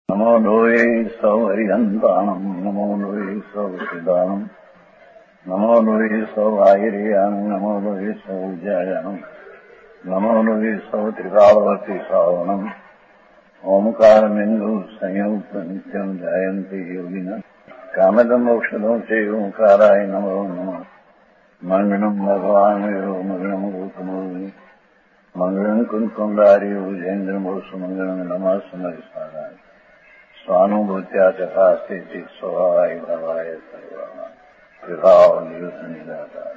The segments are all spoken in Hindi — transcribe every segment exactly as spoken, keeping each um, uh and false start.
नमो लोये सौहरिहन्ताणम् नमो लोये सौसिदानम् नमो लोये सौवाहिर्यानम् नमो लोये सौजायानम् नमो लोये सौत्रिकावती सावनम् ओंकारमिन्दु संयुक्त नित्यम् जायन्ति योगिनः कामदम् मोक्षदम् च ओंकाराय नमो नमः मङ्गलम् भगवान् वीरो मङ्गलम् रूपमोहि मङ्गलम् कुन्कुण्डारि उजेन्द्रमोसु मङ्गलम् नमः समरिसाराय स्वानुभूत्या तथा स्थिति स्वभावाय भवाय सर्वभाव निदाता।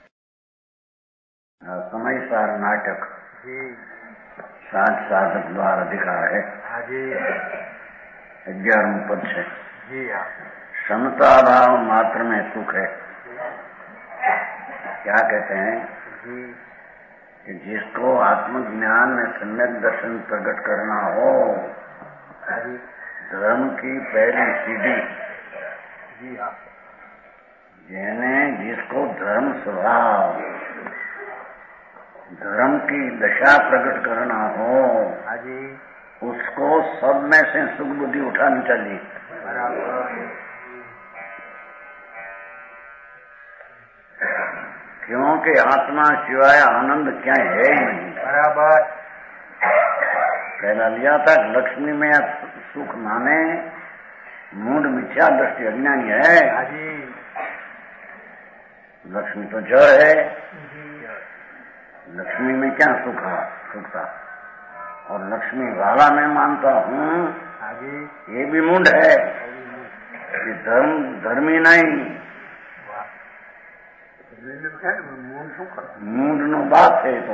समय सार नाटक सात साधक द्वारा दिखा है। ग्यारहवें पद से समता भाव मात्र में सुख है। क्या कहते हैं कि जिसको आत्मज्ञान में सम्यक दर्शन प्रकट करना हो, धर्म की पहली सीढ़ी यानी जिसको धर्म स्वभाव धर्म की दशा प्रकट करना हो, उसको सब में से सुख बुद्धि उठानी चाहिए। क्योंकि आत्मा सिवाय आनंद क्या है ही नहीं। बराबर पहला लिया था लक्ष्मी में सुख माने मूड मिथ्या दृष्टि अज्ञानी है। लक्ष्मी तो जड़ है, लक्ष्मी में क्या सुख सुख था। और लक्ष्मी वाला मैं मानता हूँ ये भी मूड है कि धर्म धर्मी नहीं। मूड नो बात है तो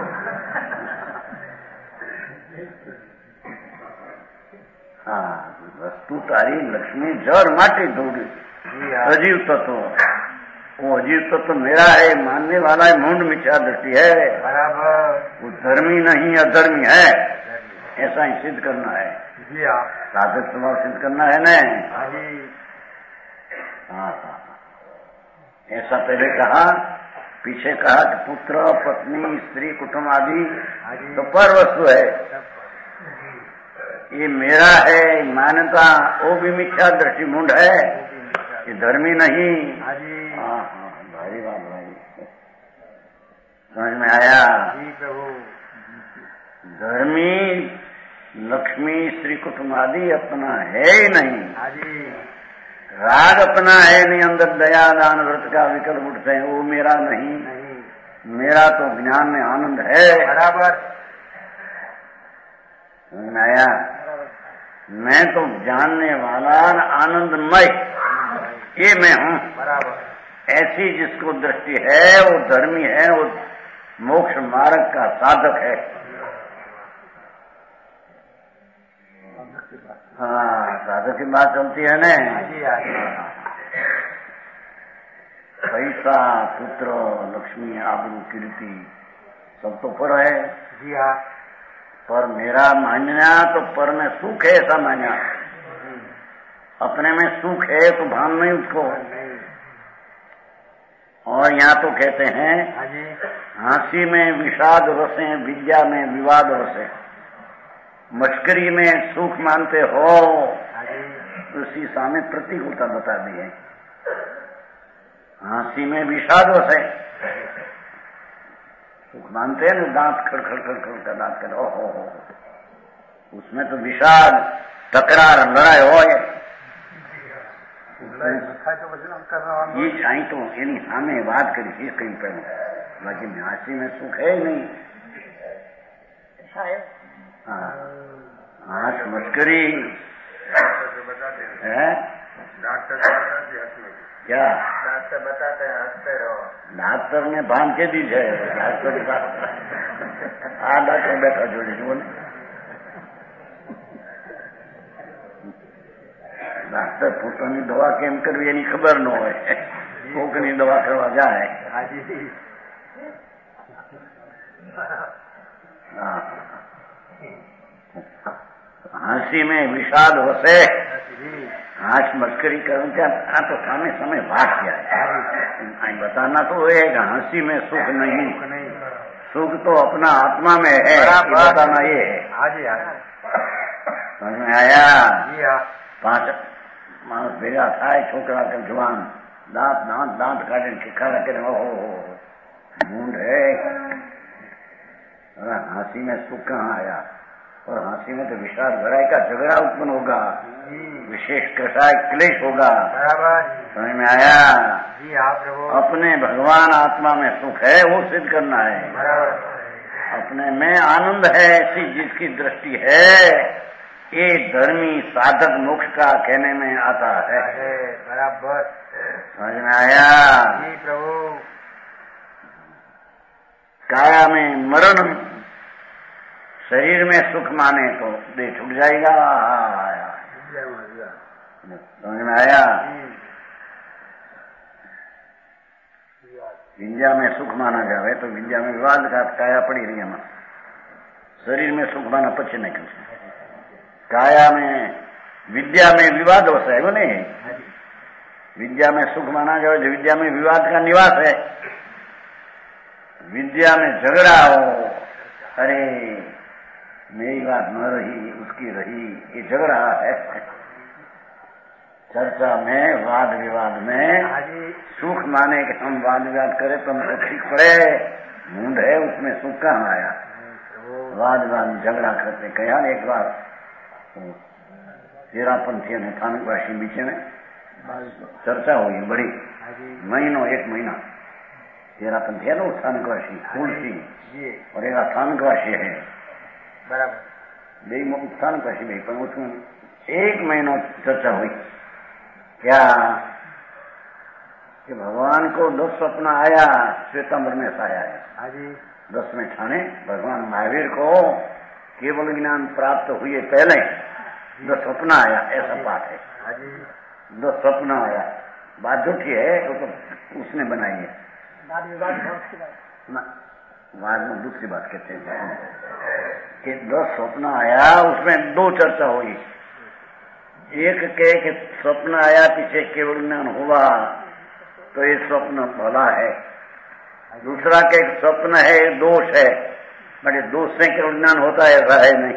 हाँ वस्तु तारी लक्ष्मी जड़ माटी धोड़ी अजीव तत्व। वो अजीव तत्व मेरा है मानने वाला है, मूड मिथ्या दृष्टि है। बराबर वो धर्मी नहीं अधर्मी है, ऐसा ही सिद्ध करना है। साधक स्वभाव सिद्ध करना है न। हाँ ऐसा पहले कहा, पीछे कहा कि पुत्र पत्नी स्त्री कुटुंब आदि तो पर वस्तु है, ये मेरा है मान्यता वो भी मिथ्या दृष्टि मूड है, ये धर्मी नहीं। हाँ हाँ भाई बात भाई समझ में आया। धर्मी लक्ष्मी स्त्री कुटुंब आदि अपना है ही नहीं, राग अपना है नहीं, अंदर दया दान व्रत का विकल्प उठते हैं, वो मेरा नहीं, नहीं। मेरा तो ज्ञान में आनंद है। बराबर नया मैं तो जानने वाला आनंदमय ये मैं हूँ। बराबर ऐसी जिसको दृष्टि है वो धर्मी है, वो मोक्ष मार्ग का साधक है। हाँ साधक की बात चलती है न। पैसा पुत्र लक्ष्मी आबरू कीर्ति सब तो पर है। जी हाँ पर मेरा मानना तो पर में सुख है, ऐसा मानना। अपने में सुख है तो भान नहीं उसको। और यहाँ तो कहते हैं हंसी में विषाद रसे विद्या में विवाद रसे। मस्करी में सुख मानते हो, उसी सामने प्रतिकूलता बता दी है। हंसी में विषाद रसे सुख मानते हैं ना, दांत खड़खड़ खड़खड़ का दांत कर ओ हो हो, उसमें तो विषाद तकरार लड़ाई हो। ये चाहे तो यानी हमें बात करी चीज कहीं पर, लेकिन हंसी में सुख है ही नहीं। हाँ हाथ मस्करी है। डॉक्टर क्या डॉक्टर बताते हैं हंसते रहो। डॉक्टर ने बांध के दी है। डॉक्टर हाँ डॉक्टर बैठा जोड़ी जो डॉक्टर પોતાની દવા કેમ કરવી એની ખબર ન હોય, કોકની દવા કરવા જાય। हंसी में विषाद वसे, हाथ मस्करी करूं क्या आ तो सामने समय भाग गया है। बताना तो है कि हंसी में सुख नहीं, सुख तो अपना आत्मा में है, बताना ये है। समझ में आया? जी हाँ। पांच मानस भेगा थाय छोकरा के जवान दांत दांत दांत काटे खिखारा करे ओहो मूंड है। हंसी में सुख कहाँ आया? और हंसी में तो विषाद भराई का झगड़ा उत्पन्न होगा, विशेष कषाय क्लेश होगा। बराबर। समझ में आया? जी हाँ प्रभु। अपने भगवान आत्मा में सुख है वो सिद्ध करना है। बराबर। अपने में आनंद है ऐसी जिसकी दृष्टि है, ये धर्मी साधक मोक्ष का कहने में आता है। बराबर। समझ में आया? जी प्रभु। काया में मरण, शरीर में सुख माने तो देह छूट जाएगा। समझ में आया? विद्या में सुख माना जावे तो विद्या में विवाद का काया पड़ी रही है। शरीर में सुख माना पचे नहीं कर सकते। काया में विद्या में विवाद होता है वो नहीं। विद्या में सुख माना जाए जो विद्या में विवाद का निवास है। विद्या में झगड़ा हो, अरे मेरी बात न रही उसकी रही, ये झगड़ा है। चर्चा में वाद विवाद में सुख माने कि हम वाद विवाद करें तो हमको ठीक पड़े, मूंड है उसमें सुख कहाँ आया? वाद विवाद झगड़ा करते। कहा एक बार तेरह पंथी ने थानकवासी बीच में चर्चा हुई बड़ी, महीनों एक महीना। तेरह पंथी है ना थानकवासी तुलसी और एक थानकवासी है। बराबर। थानकवासी भाई पर उसमें एक महीनों चर्चा हुई क्या कि भगवान को दस स्वप्न आया, श्वेतांबर में आया है। दस में ठाणे भगवान महावीर को केवल ज्ञान प्राप्त हुए पहले दस स्वप्न आया, ऐसा बात है। दस स्वप्न आया, बात झूठी है वो तो उसने बनाई है। बाद में दूसरी बात कहते हैं कि दस स्वप्न आया, उसमें दो चर्चा हुई। एक के कि स्वप्न आया पीछे केवल ज्ञान हुआ तो ये स्वप्न भला है। दूसरा के स्वप्न है दोष है, बड़े दोष से केवल ज्ञान होता है, ऐसा है नहीं।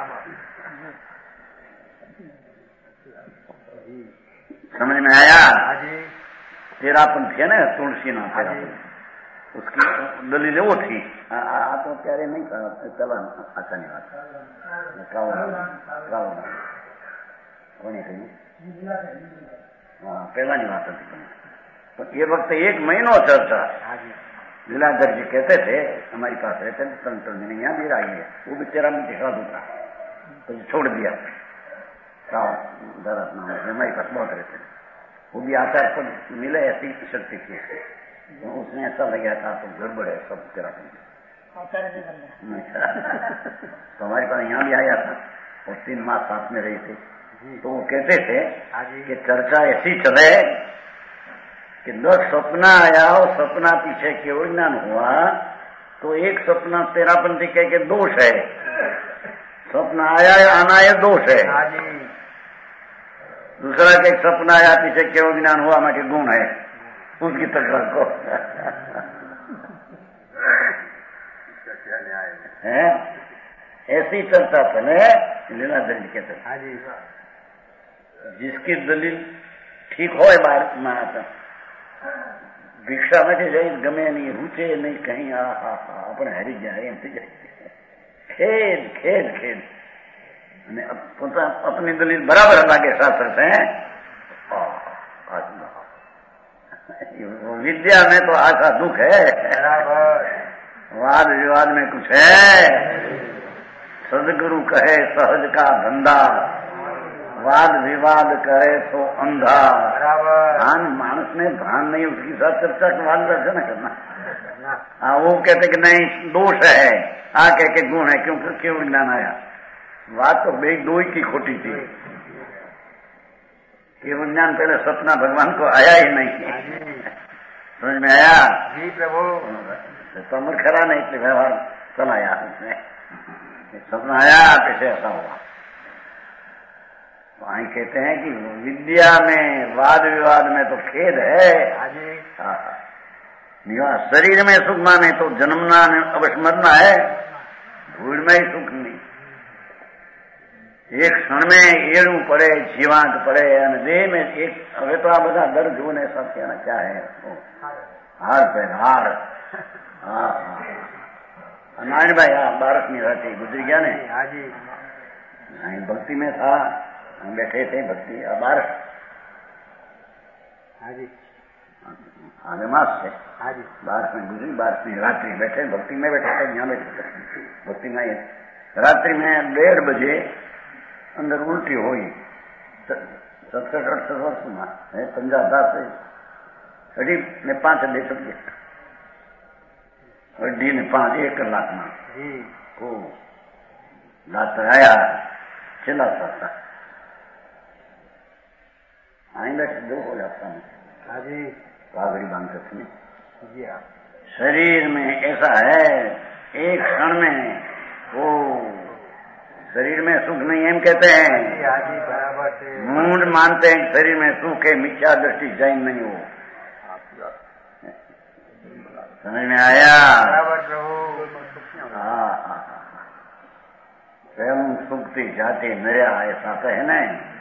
समझ में आया? तेरा पंथी है ना तुलसी नाम तेरा, उसकी दलील वो थी। आ, आ, तो प्यारे नहीं चला अच्छा नहीं बात हाँ पहला नहीं बात थी। तो ये वक्त एक महीनों चर्चा लीलाधर जी कहते थे हमारी पास रहते थे, तंत्र में यहाँ भी आई है वो भी तेरा में दिखा दूंगा तो छोड़ दिया। हमारे पास बहुत रहते थे, वो भी आचार पर मिले ऐसी शक्ति थी। तो उसने ऐसा लगा था तो गड़बड़ है सब तेरा तो हमारे पास यहाँ भी आया था और तीन मास साथ में रही थी। तो वो कहते थे कि चर्चा ऐसी चले कि दस सपना आया और सपना पीछे केवल ज्ञान हुआ तो एक सपना तेरा पंथी कह के दोष है, सपना आया आना ये दोष है। दूसरा के एक सपना आया पीछे केवल ज्ञान हुआ मैं के गुण है, उसकी तकरार को है। ऐसी चर्चा चले लीलाधर जी कहते जिसकी दलील ठीक हो बार भिक्षा में जाए गमे नहीं रुचे नहीं कहीं आ हा हा अपने हरी जाए खेद खेद खेद अपनी दलील बराबर लागे शास्त्र से। विद्या में तो आशा दुख है, वाद विवाद में कुछ है। सदगुरु कहे सहज का धंधा, वाद विवाद करे तो अंधा। भान मानस में भान नहीं उसकी साथ चर्चा के वाद दर्शन करना। हाँ वो कहते कि नहीं दोष है, आ कह के गुण है क्योंकि क्यों ज्ञान आया। बात तो बे दो ही की खोटी थी। केवल ज्ञान पहले सपना भगवान को आया ही नहीं, समझ में आया? जी प्रभु। तो अमर खरा नहीं इसलिए व्यवहार चलाया उसने, सपना आया कैसे ऐसा हुआ। तो आई कहते हैं कि विद्या में वाद विवाद में तो खेद है। निवास शरीर में सुख माने तो जन्मना अवश्य मरना है, धूल में ही सुख नहीं। એક ક્ષણ में એડું પડે જીવાંત પડે અને દેહ में એક હવે તો આ બધા દર્દ જોને સત્યના क्या है हार पे हार हाँ नारायण भाई हाँ बारस में रहते गुजरी गया ने भक्ति में था हम बैठे थे भक्ति बारस आगे मास से बारस में गुजरी बारस में रात्रि बैठे भक्ति में बैठे थे यहाँ बैठे थे भक्ति में रात्रि में डेढ़ बजे अंदर उल्टी हुई सत्तर अड़सठ वर्ष में है पंजाब दास अढ़ी ने पांच दे सकते अढ़ी ने पांच एक कलाक में ओ डॉक्टर आया चिल्ला सकता आई बैठे दो हो जाता हूँ पागड़ी बांध सकते शरीर में ऐसा है एक क्षण में वो शरीर में सुख नहीं एम कहते हैं मूड मानते हैं शरीर में सुख है मिथ्या दृष्टि जैन नहीं हो समझ में आया हाँ स्वयं सुखती जाते नया ऐसा तो है ना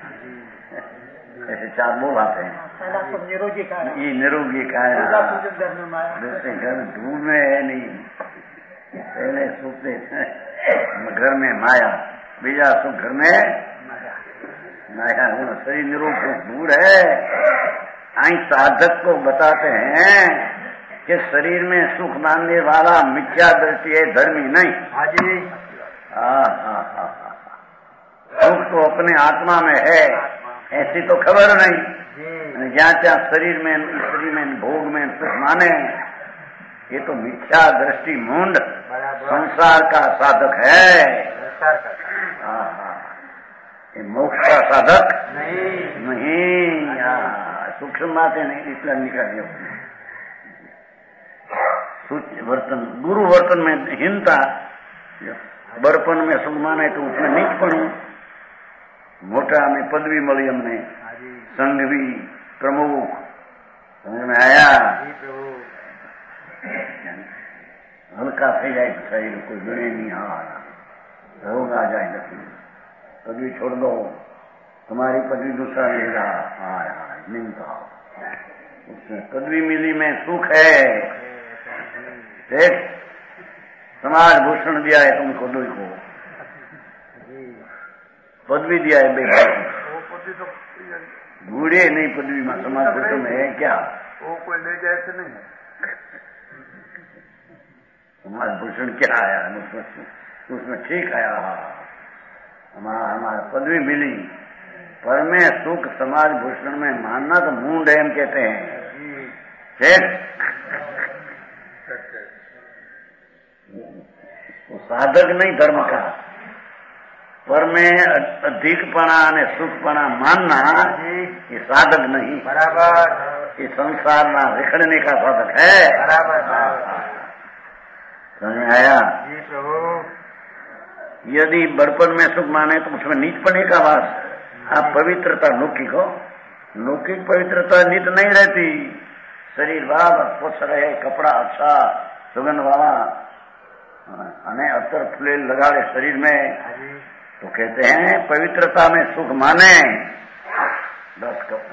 ऐसे चार बोल आते हैं ये निरोगी का दूसरे घर धूल में है नहीं पहले सुखते घर में माया बीजा सुख घर में माया शरीर निरोग सुख दूर है आई साधक को बताते हैं कि शरीर में सुख मानने वाला मिथ्या दृष्टि है धर्मी नहीं हाजी हाँ हाँ हाँ सुख तो अपने आत्मा में है ऐसी तो खबर नहीं जहाँ त्या शरीर में शरीर में भोग में सुख माने ये तो मिथ्या दृष्टि मूंड संसार का साधक है हाँ हाँ ये मोक्ष का साधक नहीं नहीं सूक्ष्म बातें नहीं इसलिए निकालिए वर्तन गुरु वर्तन में हीनता बड़पन में सुख माने तो उसमें नीच पड़ू मोटा में पदवी मिली हमने संघ भी प्रमुख समझ में आया हल्का थी जाए तो शरीर कोई जुड़े नहीं हाँ रोग आ जाए नहीं पदवी छोड़ दो तुम्हारी पदवी दूसरा लेगा हाँ हाँ निंदा उसमें पदवी मिली में सुख है देख समाज भूषण दिया है तुमको दो को पदवी दिया है बेटा बूढ़े नहीं पदवी में समाज भूषण में है क्या वो कोई ले जाए तो नहीं समाज भूषण क्या आया उसमें उसमें ठीक आया हमारा हमारा पदवी मिली पर में सुख समाज भूषण में मानना तो मूंड है हम कहते हैं ठीक वो साधक नहीं धर्म का पर में अधिकपणा ने सुखपणा मानना ये साधक नहीं बराबर ये संसार ना रिखड़ने का साधक है बराबर समझ में आया जी प्रभु यदि बड़पन में सुख माने तो उसमें नीचपने का वास आप पवित्रता लौकिक हो लौकिक पवित्रता नित नहीं रहती शरीर बाब स्वच्छ रहे कपड़ा अच्छा सुगंध वाला अने अतर फूले लगाड़े शरीर में तो कहते हैं पवित्रता में सुख माने दस कप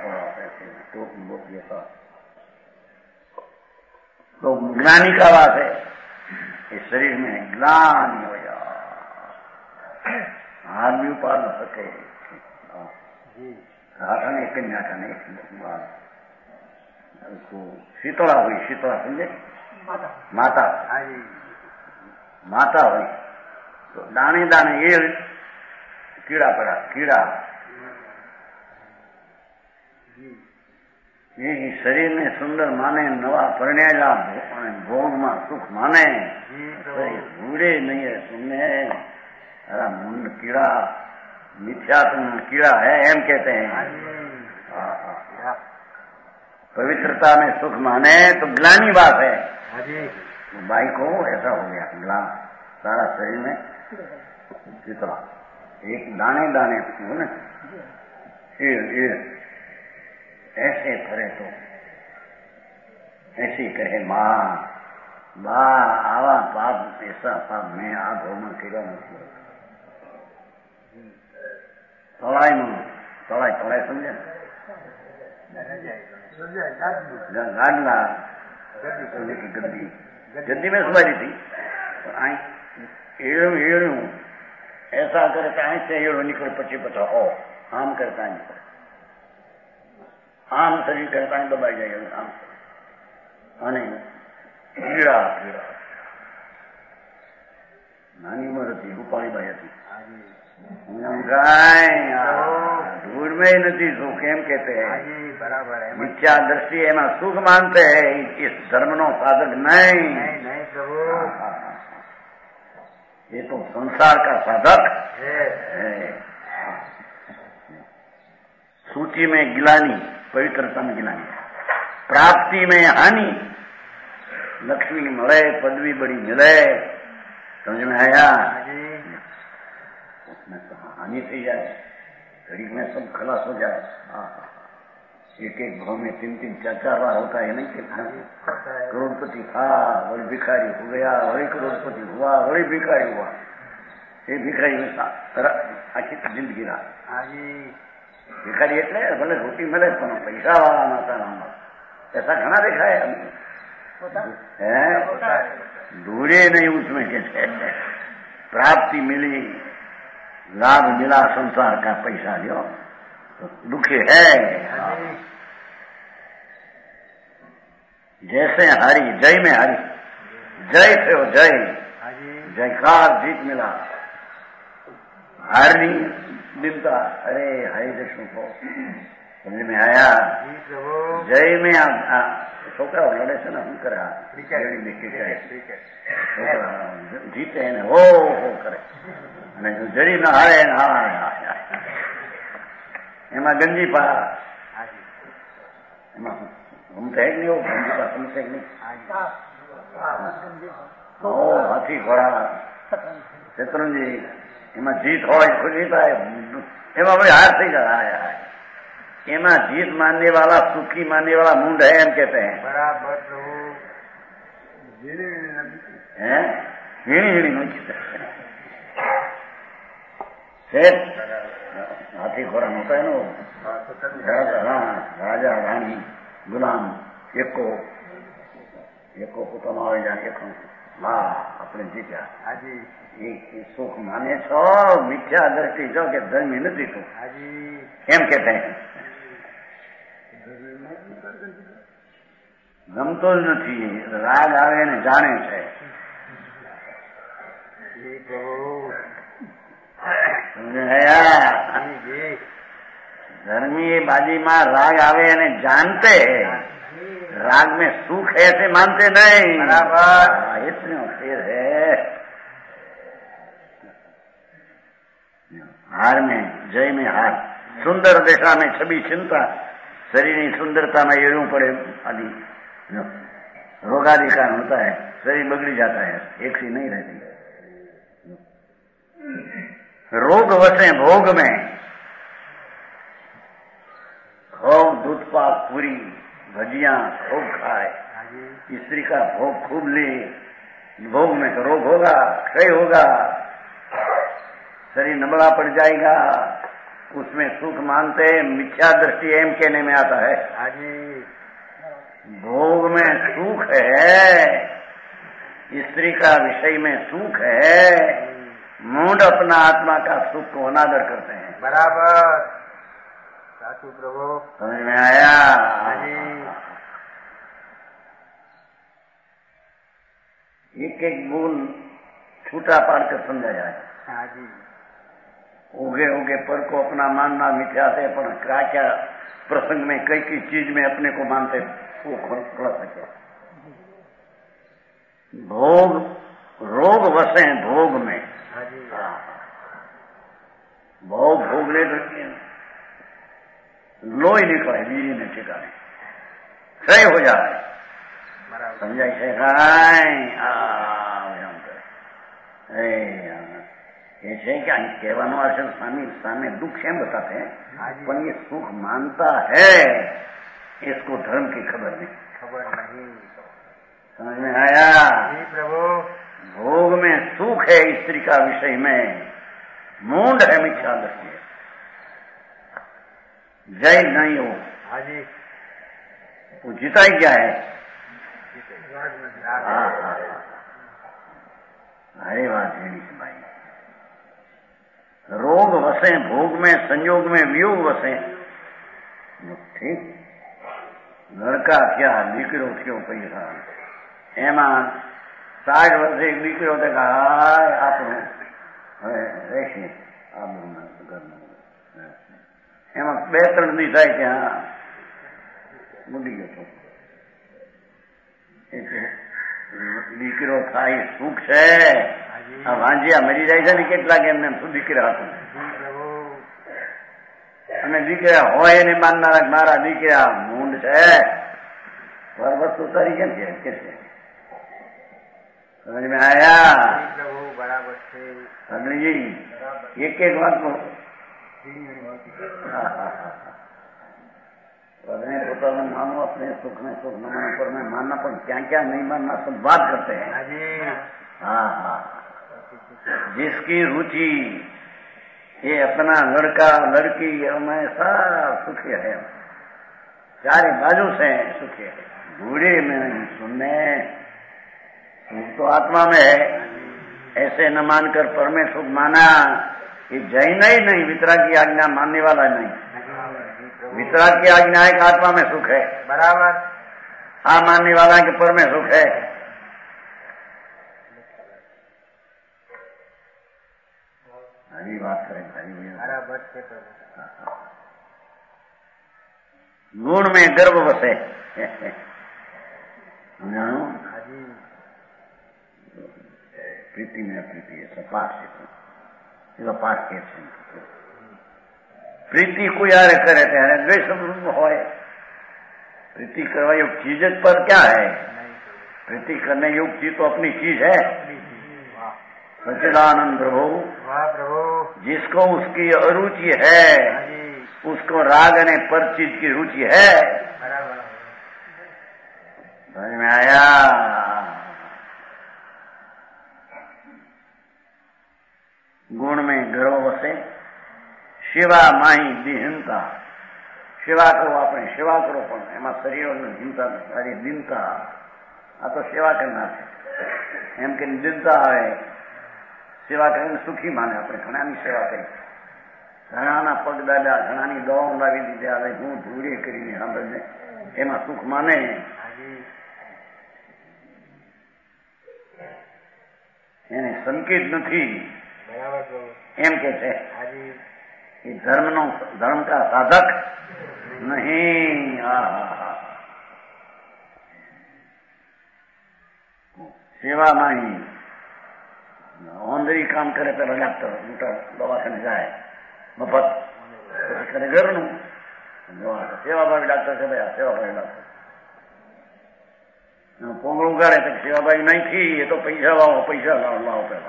तो ज्ञानी का बात है इस शरीर में ग्लानि हो जा हाथ भी उपार न सके राठन एक कन्याठन एक उसको शीतला हुई शीतला समझे माता माता माता हुई तो दाने दाने ये कीड़ा पड़ा कीड़ा ये शरीर में सुंदर माने नवा परिणेला भोग में सुख माने बूढ़े नहीं है सुनने अरे मुंड कीड़ा मिथ्यात्म कीड़ा है एम कहते हैं पवित्रता में सुख माने तो ग्लानी बात है भाई को ऐसा हो गया ग्ला सारा शरीर में चितला एक दाने दाने हो ना ऐसे करे तो ऐसे कहे माँ बा आवा पाप ऐसा पाप मैं आ भोग में कीड़ा नहीं समझा गाडला गद्दी गद्दी में सुधारी थी एड़ू एड़ू ऐसा करता है से एड़ो निकल पची पचा ओ आम करता है आम शरीर करता है दबाई जाएगा आम અને પીડા પીડા નાની ઉંમર હતી રૂપાળીબાઈ હતી धूल में ही नहीं सुख एम कहते हैं बराबर है मिथ्या दृष्टि एमा सुख मानते हैं इस धर्म नो साधक नहीं नहीं नहीं प्रभु ये तो संसार का साधक है, है। सूची में गिलानी पवित्रता में गिलानी प्राप्ति में हानि लक्ष्मी मिले पदवी बड़ी मिले समझ में आया उसमें तो हानि थी जाए घड़ी में सब खलास हो जाए एक एक भाव में तीन तीन चार चार बार होता है नहीं कहता करोड़पति था वही भिखारी हो गया वही करोड़पति हुआ वही भिखारी हुआ ये भिखारी में आखी जिंदगी रहा भिखारी એટલે ભલે રોટી મળે પણ પૈસા વાળા નતા નામ ऐसा घना देखा है ढूंढे नहीं उसमें कैसे प्राप्ति मिली लाभ मिला संसार का पैसा लियो तो दुखी है जैसे हरि जय में हरि जय थे वो जय जयकार जीत मिला हार नहीं मिलता अरे हरि कृष्ण को समझ में आया जय में छोकरा लड़े से ना हम करा जीते ने हो हो करे जड़ी न हारे न हारे એમાં ગંજી પા એમાં ઘૂમતા એક નહીં ગંજી પા સમજે નહીં ઓ હાથી ઘોડા શેત્રુંજી એમાં જીત હોય ખુશી થાય એમાં ભાઈ હાર થઈ જાય એમાં जीत मानने वाला सुखी मानने वाला मुंड है हम कहते हैं बराबर हैं हीणी हीणी नहीं सेठ हाथी घोड़ा होता है ना राजा रानी गुलाम एको एको પોતાનો આવી જાય एको હા આપણે જીત્યા હાજી એ સુખ માને છો મિથ્યા દ્રષ્ટિ જો કે ધર્મી નથી તું હાજી એમ કહેતા हैं ગમતો જ નથી રાગ આવે ને જાણે છે धर्मी बाजी में राग आवे ने जानते हैं राग में सुख है ऐसे मानते नहीं बराबर इतने फिर है हार में जय में हार सुंदर दशा में छवि चिंता शरीर की सुंदरता में एड़ू पड़े आदि रोगादि कारण होता है शरीर बिगड़ी जाता है एक सी नहीं रहती रोग वसे भोग में खूब दूध पाक पूरी भजिया खूब खाए स्त्री का भोग खूब ले भोग में तो रोग होगा क्षय होगा शरीर नबड़ा पड़ जाएगा उसमें सुख मानते मिथ्या दृष्टि एम कहने में आता है भोग में सुख है स्त्री का विषय में सुख है मूड अपना आत्मा का सुख को अनादर करते हैं बराबर साचू प्रभु समझ में आया एक एक बूंद छूटा पाड़ कर समझा जाए हाँ जी उगे उगे पर को अपना मानना मिथ्या से पर क्या क्या प्रसंग में कई कई चीज में अपने को मानते वो खुल सके भोग रोग वसे भोग में भोग भोग ले करके लोही निकले बीड़ी ने ठिकाने क्षय हो जाए समझाई છે ये છે कि અહીં કહેવાનો અસર સામે સામે दुख એમ बताते हैं पर ये सुख मानता है इसको धर्म की खबर नहीं खबर नहीं समझ में आया प्रभु भोग में सुख है स्त्री का विषय में मूंड है मिथ्या दृष्टि जय नहीं हो, हाँ जी, वो जीता ही क्या है? हाँ हाँ हाँ अरे बात है भाई, रोग वसे भोग में, संयोग में वियोग वसे, ठीक लड़का क्या દીકરો થયો પૈસા એમાં સાઠ વર્ષે એક દીકરો તો આપણું હવે રહેશે આબરૂના ઘરનું એમાં બે ત્રણ દી થાય કે હા બુડી ગયો દીકરો થાય સુખ છે. આ વાંજિયા મરી જાય છે ને કેટલાક એમને શું દીકરા હતું અને દીકરા હોય ને માનનારા મારા દીકરા મૂંડ છે પર વસ્તુ તારી કેમ છે કે છે સમજ में आया? बराबर છે अग्नि जी एक एक बात को अपने પોતાને मानो, अपने सुख में सुख न मानो, पर में मानना, पर क्या क्या नहीं मानना सब बात करते हैं. हाँ हाँ जिसकी रुचि ये अपना लड़का लड़की में सब सुखी है, चारे बाजू से सुखी है. बूढ़े में सुनने सुख तो आत्मा में है, ऐसे न मानकर पर में सुख माना. ये जैन ही नहीं, वितराग की आज्ञा मानने वाला नहीं. वितराग की आज्ञा है कि आत्मा में सुख है, बराबर. हाँ मानने वाला के पर में सुख है. हरी बात करें भाई, बराबर છે. गुण में गर्व बसे. जानो प्रीति में प्रीति है सपाट से पाठ के प्रीति को यार करे ત્યારે દ્વેષ હોય. प्रीति करवा योग्य चीज पर क्या है? प्रीति करने योग्य चीज तो अपनी चीज है. सच्चिदानंद प्रभु, वाह प्रभु, जिसको उसकी अरुचि है उसको राग ने पर चीज की रुचि है. समझ में आया? गुण में गर्व वसे, सेवा माही दिहीनता. सेवा करो, આપણે સેવા કરો પણ એમાં શરીરની હિંતા સારી દિનતા. આ તો સેવા કરનાર છે એમ કે દિનતા આવે. સેવા કરીને સુખી માને. આપણે ઘણાની સેવા કરી, ઘણાના પગ દાદા, ઘણાની દવાઓ લાવી દીધી, આવે હું ધૂળે કરીને સાંભળને એમાં સુખ માને. એને સંકેત નથી એમ કે છે. એ ધર્મનો ધર્મ का साधक नहीं. सेवा नहीं. औंधरी काम करे પેલા ડોક્ટર મોટા દવાખાને જાય મફત, પછી કરે ઘરનું. સેવાભાવી ડાક્ટર છે ભાઈ, આ સેવાભાવી ડાક્ટર પોંગળું કાઢે તો સેવાભાઈ નહીં, એ તો પૈસા લાવો, પૈસા લાવો લાવો પેલા.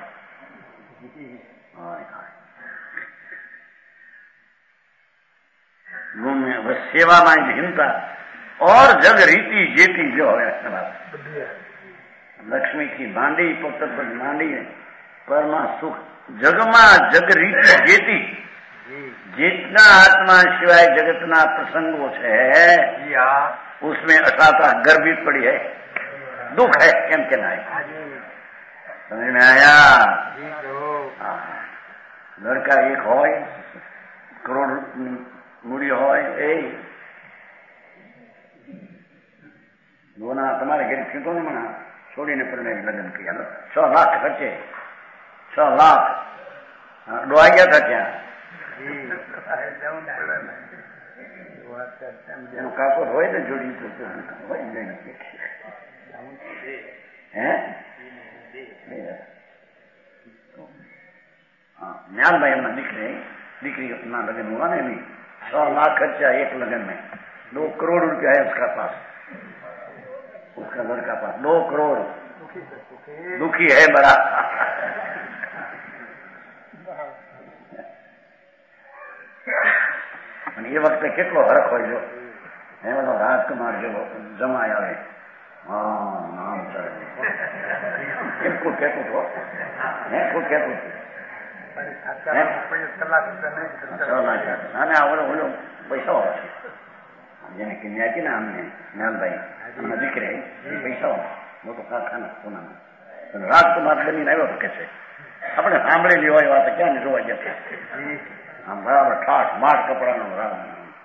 सेवा में भिन्नता और जग रीति जेती जो है. लक्ष्मी की मांडी पुत्र पर मांडी परमा सुख जगमा जग रीति जेती. जितना आत्मा सिवाय जगतना प्रसंगों से है उसमें असाता गर्भित पड़ी है, दुख है केम के ना है. समझ में आया? लड़का एक हो करोड़ मूड़ी હોય એ દોના તમારે ઘરે કીધો ને મને છોડીને પરણે લગ્ન કર્યા. છ લાખ ખર્ચે, છ લાખ ડોહા ગયા હતા ત્યાં. એનું કાપડ હોય ને જોડી તો હોય ને હે જ્ઞાનભાઈ એમના દીકરી દીકરી अपना लगन हुआ ना नहीं, सौ लाख खर्चा एक लगन में, दो करोड़ रुपया है उसका पास, उसका लड़का पास दो करोड़. दुखी है बड़ा. ये वक्त કેટલો હરખ હોય જો એ બધો રાજકુમાર જેવો જમાય આવે. હા નામ ચડે એમ કોઈ કહેતું હતો, હે કોઈ કહેતું હતું પૈસા હોય જેને કિન્યા કે ને અમને જ્ઞાનભાઈ એમના દીકરે પૈસા હોય મોટો કારખાના સોનાનો રાજકુમાર બનીને આવ્યો તો કે છે આપણે સાંભળેલી હોય વાત ક્યાં જોવા જશે આમ બરાબર ઠાઠ માઠ કપડાનો રામ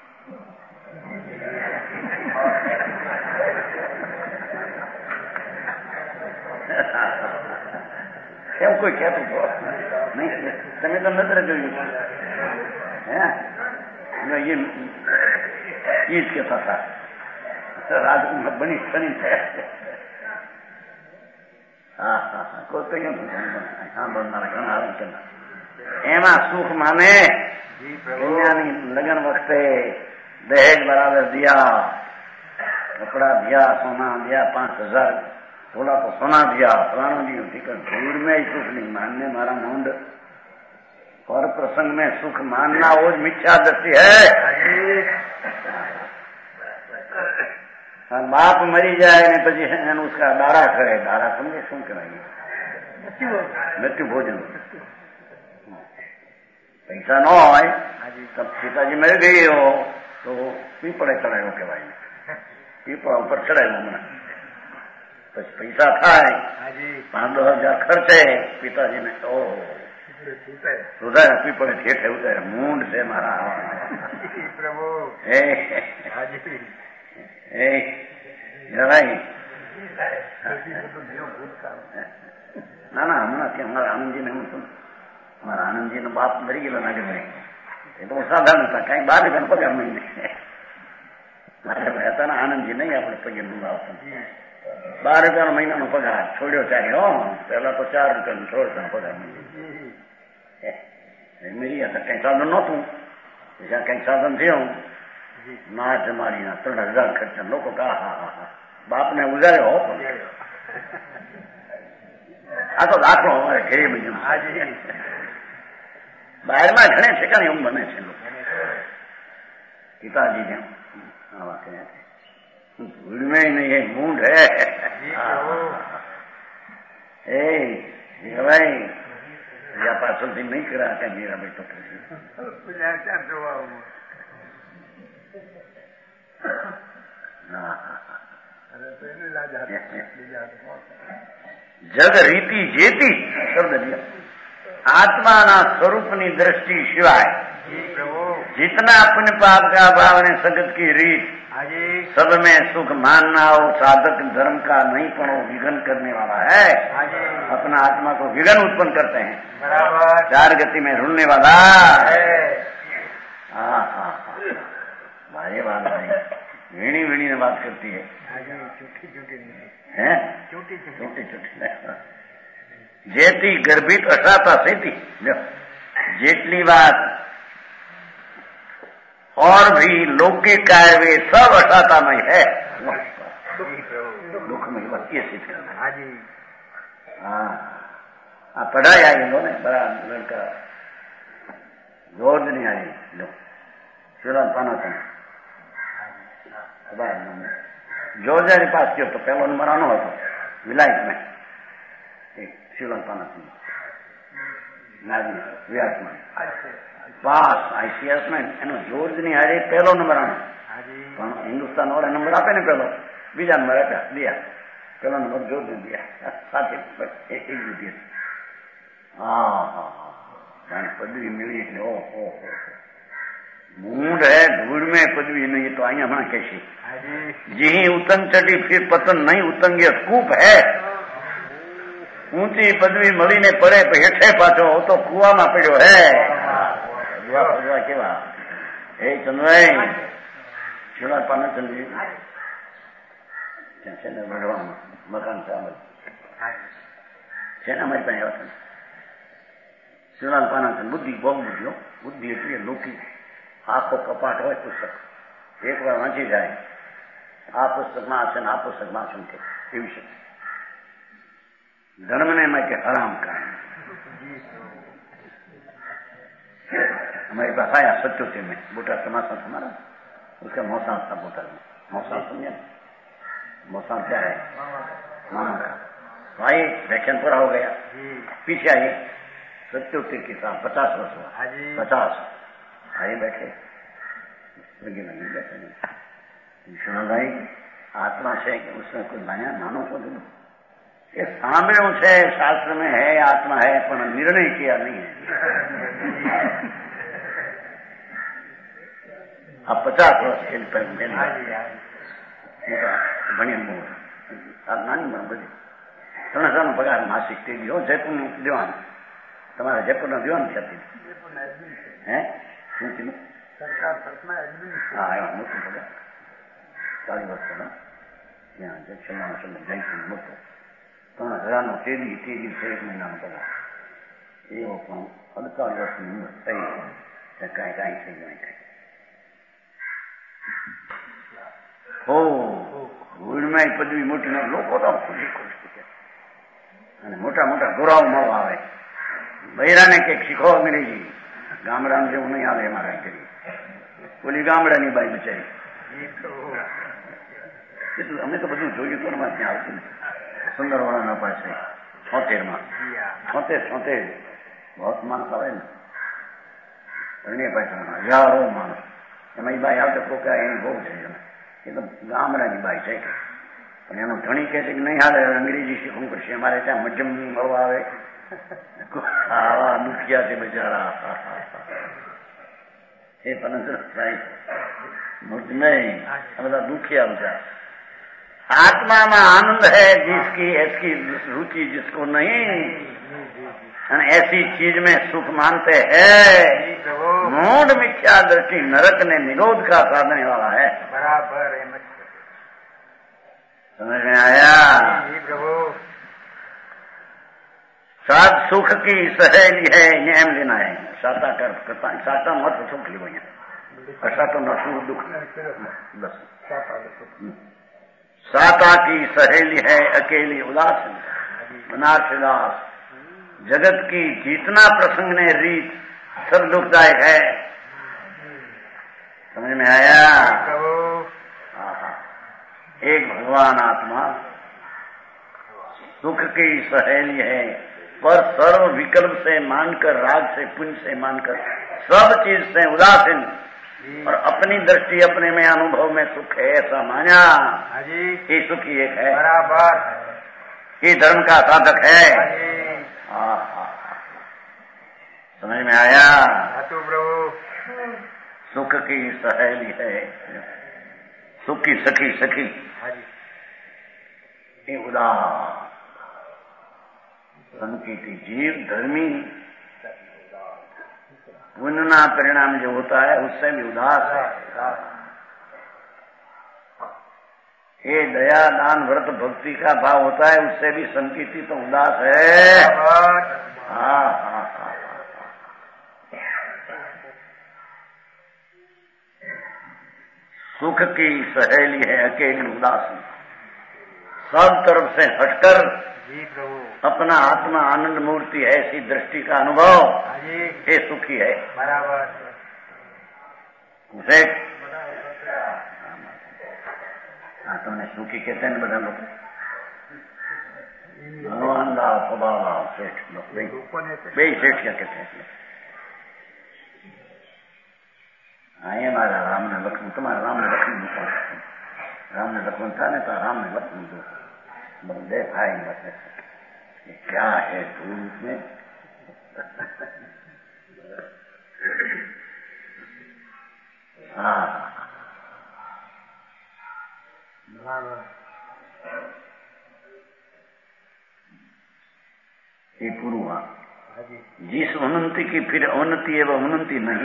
કેમ કોઈ કહેતું તો નહીં તમે તો નજરે જોયું હે એ જ કહેતા હતા રાજકુમાર બની શની થયા હા હા હા કોઈ કઈ સાંભળનારા ઘણા આવું છે એમાં સુખ માને કન્યાની લગ્ન વખતે દહેજ બરાબર દિયા કપડા દિયા સોના દિયા પાંચ હજાર बोला तो सोना दिया प्राणों दी ठिकर भीड़ में ही सुख नहीं मानने मारा मुंड और प्रसंग में सुख मानना वो मिथ्या दृष्टि है बाप मरी जाए ने પછી એનું उसका દાડા કરે દાડા સમજે શું કરાય મૃત્યુ ભોજન પૈસા ન હોય તબ પિતાજી મરી ગઈ હો તો પીપળે ચડાયો કહેવાય પીપળા ઉપર ચડાયો હમણાં પછી પૈસા થાય પાંચ દસ હજાર ખર્ચે પિતાજીને ઓહો સુધાર્યા પીપળે ઠેઠે ઉતાર્યા મૂંડ છે મારા પ્રભુ એ જરાય ના ના હમણાં અમારા આનંદજીને હું છું મારા આનંદજીનો બાપ મરી ગયેલો નાગરભાઈ એ તો સાધારણ હતા કઈ બાર રૂપિયાનો પગાર મહિને મારા હતા ને આનંદજી નહીં આપણે પગે આવતા બાર રૂપિયાનો મહિનાનો પગાર છોડ્યો ચારે હો પેલા તો ચાર રૂપિયાનો છ રૂપિયાનો પગાર મળી હતા કઈ સાધન નહોતું જ્યાં કઈક સાધન થયું ના જમાડીના ત્રણ હજાર ખર્ચા લોકો કા હા હા હા બાપને ઉજાર્યો હો આ તો દાખલો અમારે ઘરે બન્યો બહારમાં ઘણે ઠેકાણે એવું બને છે લોકો પિતાજી જેમ આવા કહ્યા भीड़ में ही नहीं है मूड है भाई या पार्सल से नहीं करा क्या मेरा भाई तो जग रीति जेती शब्द दिया आत्मा स्वरूपनी दृष्टि सिवाय जितना अपने पाप का भाव ने सगत की रीत सब में सुख मानना हो साधक धर्म का नहीं पण विघन करने वाला है अपना आत्मा को विघन उत्पन्न करते हैं चार गति में ढूंढने वाला हाँ हाँ भाई बात भाई वीणी वीणी ने बात करती है छोटी छोटी जेती गर्भित असाता सेती जेटली बात और भी लौकिक कार्य वे सब असाता में है दुख में बस ये सिद्ध करना हाँ हाँ पढ़ाया इन्होंने बड़ा लड़का जोर नहीं आ रही लो शिवराज पाना था जॉर्जिया के पास क्यों तो पहला नंबर आना हो तो विलायत में शिवराज पाना था नाजी व्यास में પાસ આઈસીએસ માં એનો જોર્જ ની હારે પહેલો નંબર આનો પણ હિન્દુસ્તાન વાળા નંબર આપે ને પેલો બીજા નંબર આપ્યા દિયા પેલો નંબર જોર્જ ને દિયા સાથે એક દીધી હા હા હા પદવી मिली એટલે ઓહો मूड है धूल में पदवी नहीं तो आई हमारा कैसी जी उतंग चढ़ी फिर पतन नहीं उतंगे कूप है ऊंची पदवी मળી ने पड़े हेठे पाछो तो कुआ में पड़ो है કેવા એ ચંદ્રભાઈ શિવરાજ પાનચંદ્ર છે ને વડવામાં મકાન છે અમારે છે ને અમારી પાસે આવ્યા હતા શિવરાજ પાનચંદ્ર બુદ્ધિ બહુ બુદ્ધિઓ બુદ્ધિ એટલી લૌકિક આખો કપાટ હોય પુસ્તક એક વાર વાંચી જાય આ પુસ્તકમાં છે ને આ પુસ્તકમાં છે કે એવી છે ધર્મને એમાં કે હરામ કામ हमारे पास आया सत्योते में बोटा समासा हमारा उसका मौसा था बोटा में मौसा समझे मौसा क्या है मामा का भाई व्याख्यान पूरा हो गया पीछे आइए सत्योत्तर के साथ पचास वर्ष हुआ, पचास आए बैठे लगे लगे बैठे सुना भाई आत्मा से उसमें कोई माया मानो को दो ये सामने है शास्त्र में है आत्मा है पर निर्णय किया नहीं है। अब पचास वर्ष के लिए बढ़िया मोह नानी मन बजे ત્રણ હજાર નો પગાર માસિક તે ગયો જયપુર નું દીવાન તમારા જયપુર નો દીવાન થતી હે શું કીધું હા એવા મોટું પગાર ચાલીસ વર્ષનો ત્યાં જક્ષમાં જયપુર મોટો ત્રણ હજાર નો તેદી તેદી છે એક મહિનાનો પગાર એવો પણ અડતાલીસ વર્ષની ઉંમર થઈ કાંઈ કાંઈ થઈ જાય કાંઈ હો ગુણમાં પદવી મોટી ના લોકો તો ખુશી ખુશ અને મોટા મોટા ગોરાઓ મળવા આવે બૈરાને કંઈક શીખો અંગ્રેજી ગામડામાં જેવું નહીં આવે એમાં કઈ કરી ઓલી ગામડાની બાઈ બિચારી એટલું અમે તો બધું જોયું તો એમાં ત્યાં આવતું સુંદરવાળાના પાસે છોતેર માં છોતેર છોતેર બહુ માણસ આવે ને અન્ય પાસે હજારો માણસ એમાં એ બાઈ આવતો કોકા એની બહુ છે એ તો ગામડાની બાઈ છે પણ એનો ધણી કહે છે કે નહીં હાલે અંગ્રેજી શીખવું પડશે અમારે ત્યાં મધ્યમ મળવા આવે આવા દુખિયા છે બિચારા એ પણ નહીં આ બધા દુખિયા બિચારા आत्मा में आनंद है जिसकी ऐसी रुचि जिसको नहीं और ऐसी चीज में सुख मानते हैं मूढ़ मिथ्या दृष्टि नरक ने निरोध का साधने वाला है। बराबर समझ में आया? प्रभु सात सुख की सहेली है ये एम लेना है साता कर साता मत सुख ली भैया ऐसा तो न सुख दुख बस साता की सहेली है अकेली उदास बनारसीदास जगत की जितना प्रसंग ने रीत सब दुखदायक है। समझ में आया? एक भगवान आत्मा सुख की सहेली है पर सर्व विकल्प से मानकर राग से पुण्य से मानकर सब चीज से उदासीन और अपनी दृष्टि अपने में अनुभव में सुख है ऐसा माना ये सुख ही एक है। बराबर ये धर्म का साधक है। हाँ हाँ समझ में आया? प्रभु सुख की सहेली है सुख की सखी सखी ये उदास संकेती जीव धर्मी पुण्य परिणाम जो होता है उससे भी उदास है। ये दया दान व्रत भक्ति का भाव होता है उससे भी संकेती तो उदास है। हाँ हाँ हाँ सुख की सहेली है अकेली उदासी सब तरफ से हटकर जी प्रभु अपना आत्मा आनंद मूर्ति है ऐसी दृष्टि का अनुभव ये सुखी है। बराबर उसे हाँ तुमने सुखी कहते हैं बड़ा लोग भगवान दाव स्वभाव सेठ बे सेठ क्या कहते हैं? हाँ ये हमारा राम ने लक्ष्मण तुम्हारा राम ने लक्ष्मण राम ने लक्ष्मण था नहीं था राम ने लक्ष्मण दो बंदे भाई बस ये क्या है धूप में हाँ ये पूर्व जिस उन्नति की फिर उन्नति एवं उन्नति नहीं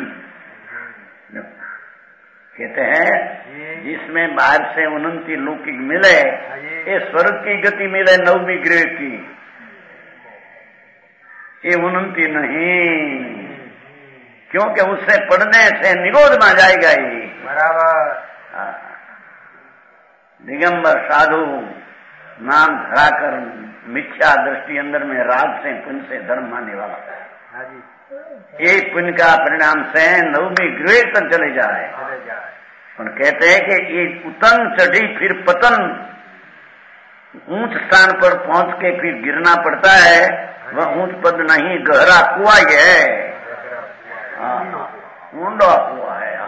कहते हैं जिसमें बाहर से उन्नति लौकिक मिले ये स्वर्ग की गति मिले नवमी ग्रह की ये उन्नति नहीं क्योंकि उससे पढ़ने से निरोध में जाएगा ही। बराबर दिगंबर साधु नाम धराकर मिथ्या दृष्टि अंदर में राग से पुण्य से धर्म मानने वाला ये पुण्य का परिणाम से नवमी गृह तक चले जाए और कहते हैं कि ये उतंग चढ़ी फिर पतन ऊंच स्थान पर पहुंच के फिर गिरना पड़ता है वह ऊंच पद नहीं, गहरा कुआ ही है, ऊंडा कुआ है।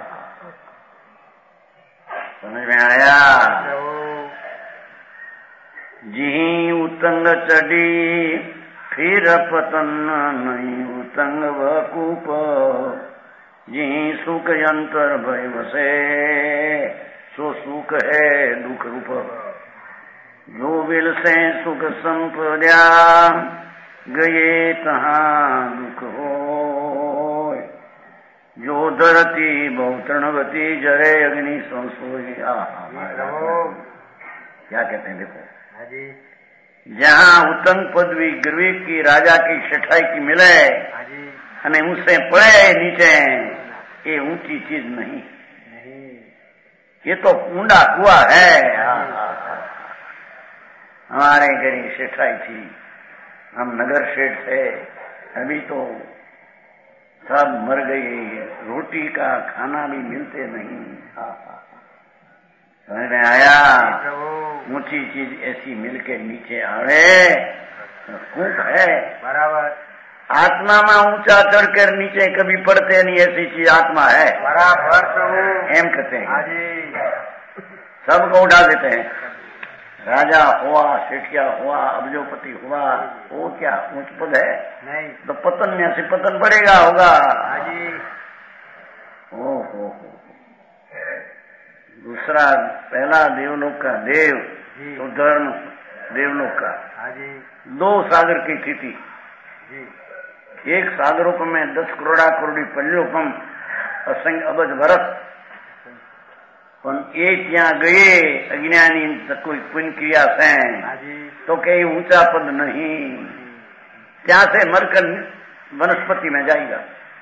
समझ में आया? जी उतंग चढ़ी फिर पतन नहीं, उतंग वह कूप जी सुख यंत्र भय बसे, सो सुख है दुख रूप। जो बिल से सुख संपदा गए तहाँ दुख हो, जो धरती बहुतृणवती जरे अग्नि संसोई। क्या कहते हैं देखो, जहाँ उत्तंग पदवी गिरवी की राजा की शठाई की मिले અને ऊंचे पड़े नीचे, ये ऊंची चीज नहीं, ये तो ऊंडा कुआ है। हमारे घर सेठाई थी, हम नगर सेठ थे, अभी तो सब मर गई, रोटी का खाना भी मिलते नहीं। समझ में आया? ऊंची चीज ऐसी मिलके नीचे आवे तो खूब है बराबर। आत्मा में ऊंचा चढ़कर नीचे कभी पड़ते नहीं, ऐसी चीज आत्मा है बराबर। एम कहते हैं, सबको उठा देते हैं। राजा हुआ, सेठिया हुआ, अब्जोपति हुआ, वो क्या ऊंच पद है? नहीं। तो पतन में से पतन बढ़ेगा होगा। ओ हो हो। दूसरा, पहला देवलोक का देव तो धर्म देवलोक का, दो सागर की स्थिति। एक सागरोपम में दस करोड़ा करोड़ी पल्योपम असंख्य अबज वर्ष, પણ એ ત્યાં ગયે અજ્ઞાની કોઈ પુण्य क्रिया से तो कहीं ऊंचा पद नहीं, ત્યાં से मरकर वनस्पति में जाएगा।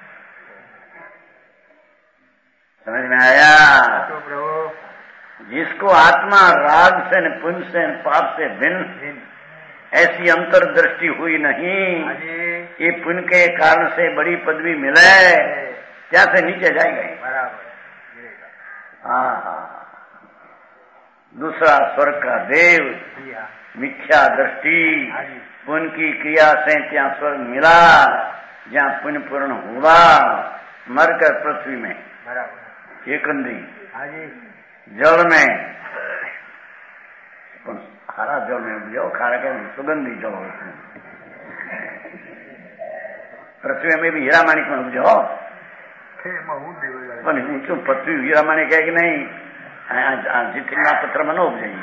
समझ में आया? तो जिसको आत्मा राग से न पुण्य से न पाप से भिन्न ऐसी अंतर्दृष्टि हुई नहीं, ये पुण्य के कारण से बड़ी पदवी मिले, क्या से नीचे जाएगा। हाँ हाँ। दूसरा, स्वर्ग का देव, मिथ्या दृष्टि, पुण्य की क्रिया से क्या स्वर्ग मिला, जहाँ पुण्य पूर्ण हुआ, मरकर पृथ्वी में एकंदी जल में, हरा जल में उपजाओ, खारा के सुगंधी जल, पृथ्वी में भी हीरा माणिक में उपजाओ, ऊंचो पृथ्वी हीरा माणिक है कि नहीं, जितना पत्थर में न उपजाई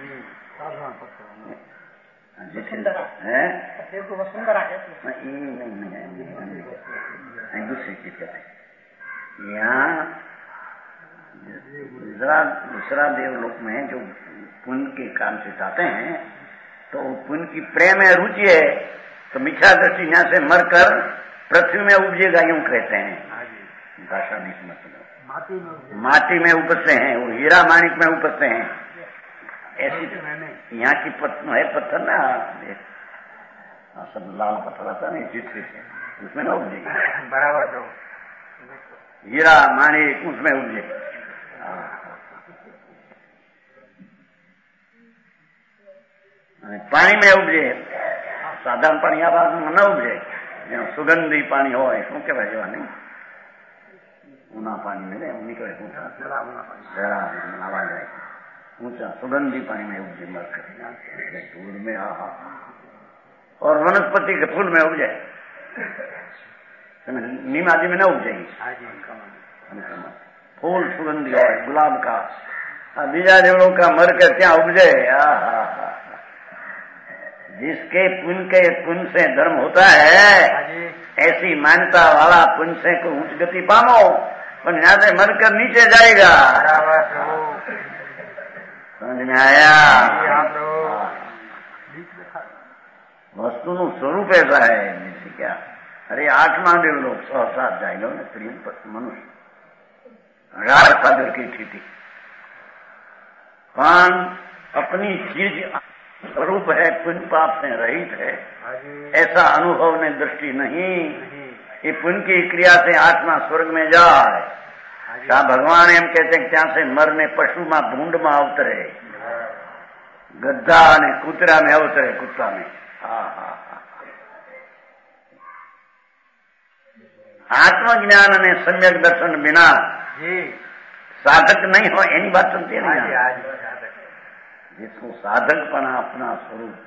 दूसरी चीज कहते हैं। यहाँ दूसरा दूसरा देवलोक में जो पुण्य के काम से जाते हैं, तो पुण्य की प्रेम है, रुचि है, तो मिथ्या दृष्टि यहाँ से मरकर पृथ्वी में उपजेगा, यूं कहते हैं। भाषा नहीं समझते, माटी में उपजते हैं, वो हीरा माणिक में उपजते हैं। ऐसी यहाँ की पत्थर है, पत्थर ना सब लाल पत्थर आता नहीं, चित्री से, उसमें ना उपजेगी बराबर। तो हीरा माणिक उसमें उपजेगा। पानी में उपजे, साधारण पानी आ बात में न उपजे, सुगंधी पानी हो, શું કહેવાય જેવા નહીં, ऊना पानी में निकले, जरा नावा जाए, ऊंचा सुगंधी पानी में उपजे मरकर फूल में, हा हा। और वनस्पति के फूल में उपजे, नीम आदि में न उपजेगी, फूल सुगंधी हो, गुलाब का, बीजा देवों का मरकर क्या उपजे। जिसके पुण्य के पुण्य से धर्म होता है, ऐसी मान्यता वाला पुण्य से को उच्च गति पामो, पर यहाँ से मरकर नीचे जाएगा। समझ में आया? वस्तु નું स्वरूप ऐसा है, जैसे क्या, अरे आठवां देवलोक सौ सात जाएगा ना, प्रिय मनुष्य राज सागर की स्थिति, पण अपनी चीज स्वरूप है, पुण्य पाप से रहित है, ऐसा अनुभव में दृष्टि नहीं। ये पुण्य की क्रिया से आत्मा स्वर्ग में जाए, क्या भगवान एम कहते हैं, क्या से मरने पशु में भूंड में अवतरे, गद्दा ने कुतरा में अवतरे, कुत्ता में। हाँ हाँ हाँ, आत्मज्ञान ने सम्यक दर्शन बिना जी साधक नहीं हो, एनी बात चलती है हाँ जी, ना। हाँ जी, साधक। जिसको साधकपना अपना स्वरूप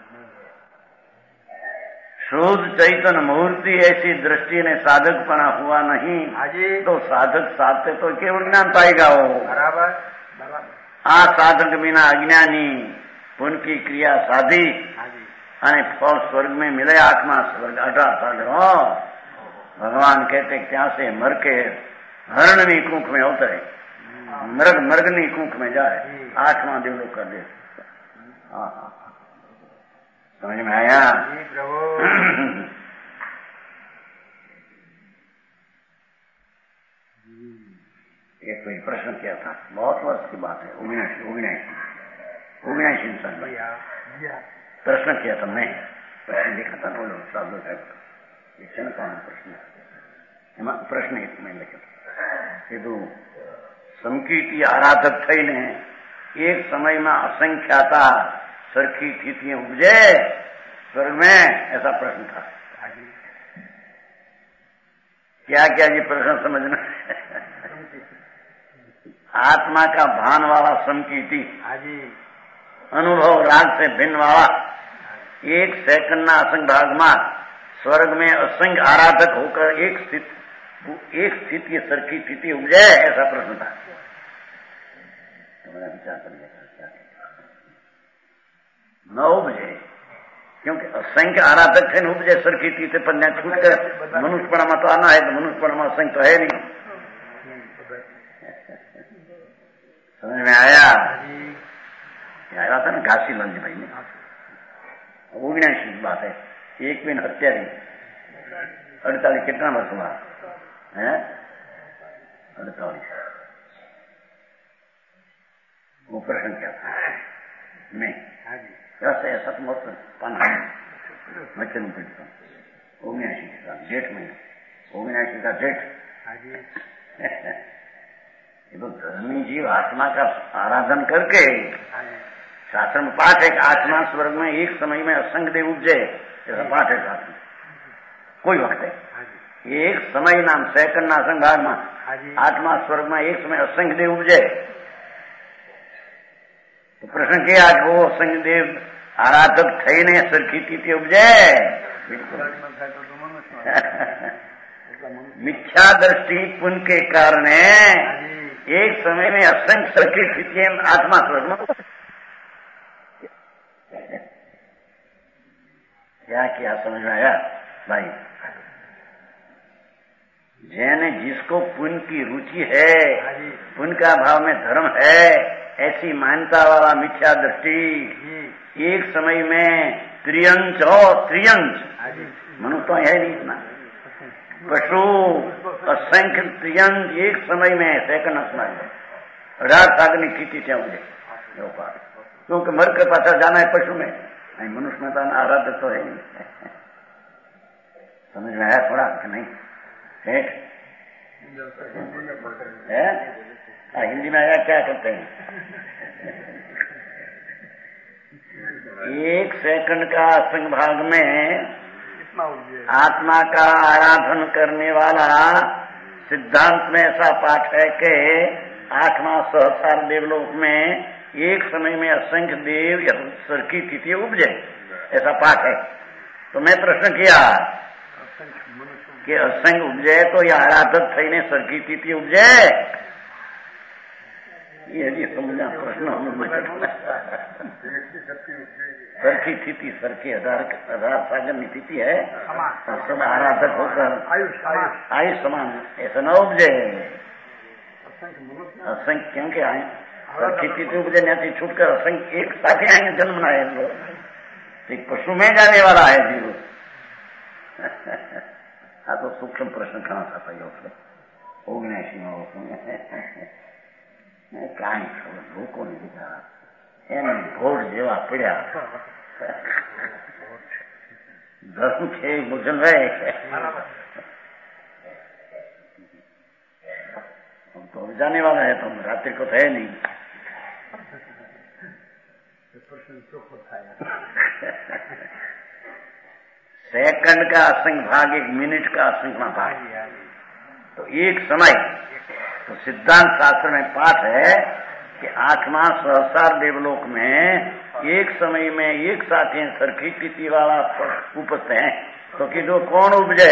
शुद्ध चैतन्य मूर्ति ऐसी दृष्टि ने साधकपना हुआ नहीं, हाँ जी, तो साधक साधते तो केवल ज्ञान पाएगा वो। बराबर बराबर। आ साधक बिना अज्ञानी उनकी क्रिया साधी हाँ जी, અને ફળ સ્વર્ગ में मिले आत्मा स्वर्ग अठार साल हो भगवान कहते क्या से मर के हरणनी कूख में होता है, मृग मृगनी कूख में जाए, आठवां देवलोक कर दे। हाँ हाँ समझ में आया? जी प्रभु। एक कोई प्रश्न किया था, बहुत वर्ष की बात है, उगनाशी उगनाशी उगनाशी इंसान प्रश्न किया था। मैं प्रश्न लिखा था बोलो साधु साहब कौन प्रश्न प्रश्न एक मैं लिखा સીધું સમકીટી આરાધક થઈને એક સમયમાં અસંખ્યાતા સરખી સ્થિતિએ ઉપજે स्वर्ग में, ऐसा प्रश्न था। क्या क्या जी प्रश्न समझना? आत्मा का भान वाला समकीटी अनुभव राग से भिन्न वाला एक सेकंड ना असंग भाग में स्वर्ग में असंग आराधक होकर एक स्थिति एक स्थिति सरखी स्थिति उपजे, ऐसा प्रश्न था। तुम्हारा विचार करिए न उपजे, क्योंकि असंख्य आराधक थे न उपजे सरखी स्थिति पर न छूट कर मनुष्य परमा तो आना है, तो मनुष्य परमा असंख्य तो है नहीं। समझ में आया? आया था ना घासी लंज भाई ने, ओगनाशी बात है। एक दिन हत्या रही अड़तालीस कितना वर्ष हुआ है? अड़तालीस। वो प्रश्न क्या था? नहीं ऐसा ऐसा तो बहुत पाना बच्चे में पीड़ता हूँ। ओगनाशी का जेठ महीना, ओगनाशी का जेठ। ये तो धर्मी जीव आत्मा का आराधन करके शास्त्र में पाठ है कि आत्मा स्वर्ग में एक समय में असंग देव उपजे, ऐसा पाठ है शास्त्र में। कोई वक्त है एक समय नाम सेकंड ना असंग भाग में आत्मा स्वर्ग में एक समय असंग देव उपजे। तो प्रश्न किया कि वो असंग देव आराधक थईने सरखी स्थिति उपजे? मिथ्या दृष्टि पुण्य के कारण एक समय में असंख्य सरखी स्थिति आत्मा स्वर्ग में। क्या क्या समझ में आया भाई? जैने जिसको पुण्य की रुचि है, पुण्य का भाव में धर्म है, ऐसी मान्यता वाला मिथ्या दृष्टि एक समय में त्रियंश हो, त्रियंश मनुष्य तो है नहीं इतना, पशु असंख्य त्रियंश एक समय में सेकंड समय अठार सागर की स्थिति क्या मुझे, क्योंकि मर के पाछा जाना है पशु में, नहीं मनुष्य में तो आराध्य तो है नहीं। समझ में आया थोड़ा कि नहीं? है आ, हिंदी में आया क्या करते हैं? एक सेकंड का असंग भाग में आत्मा का आराधन करने वाला सिद्धांत में ऐसा पाठ है कि आठवां सहस्र देवलोक में एक समय में असंख्य देव सरखी स्थिति उपजे, ऐसा पाठ है। तो मैं प्रश्न किया कि असंख्य उपजे तो यह आराधक थईने सरखी स्थिति उपजे? ये समझना प्रश्न सरखी स्थिति सरखी हजार हजार सागर की स्थिति है, सब आराधक होकर आयुष समान ऐसा न उपजे। असंख्य क्योंकि आए सरखी स्थिति उपजे नहीं छूट कर असंख्य एक साथ आएंगे जन्म ना है लोग, एक पशु में जाने वाला है जीव। हाँ तो सूक्ष्म प्रश्न कहाँ था भाई? उसमें ओगनाशी में કાંઈ ખબર લોકો ને બીજા એને ભોળ જેવા પડ્યા ધર્મ છે ભોજન રહે हम तो जाने वाला है, तो हम रात्रि को है नहीं। सेकंड का असंख्य भाग एक मिनट का असंख्य भाग, तो एक समय, तो सिद्धांत शास्त्र में पाठ है कि आठवां सहस्रार देवलोक में एक समय में एक साथ हैं सरखी स्थिति वाला उपस्थित है, तो कि जो कौन उपजे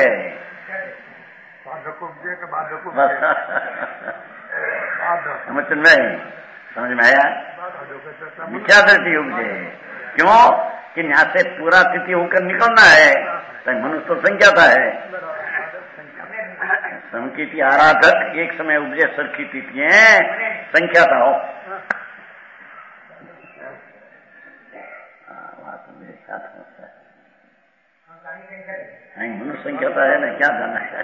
समझ में समझ में आया? मिथ्या दृष्टि उपजे। क्यों कि यहाँ से पूरा स्थिति होकर निकलना है, तो मनुष्य तो संख्याता है। संकीर्ति आराधक एक समय उपजे सरखी तिथियां संख्याता हो। मनुष्य संख्याता है ना, क्या जाना है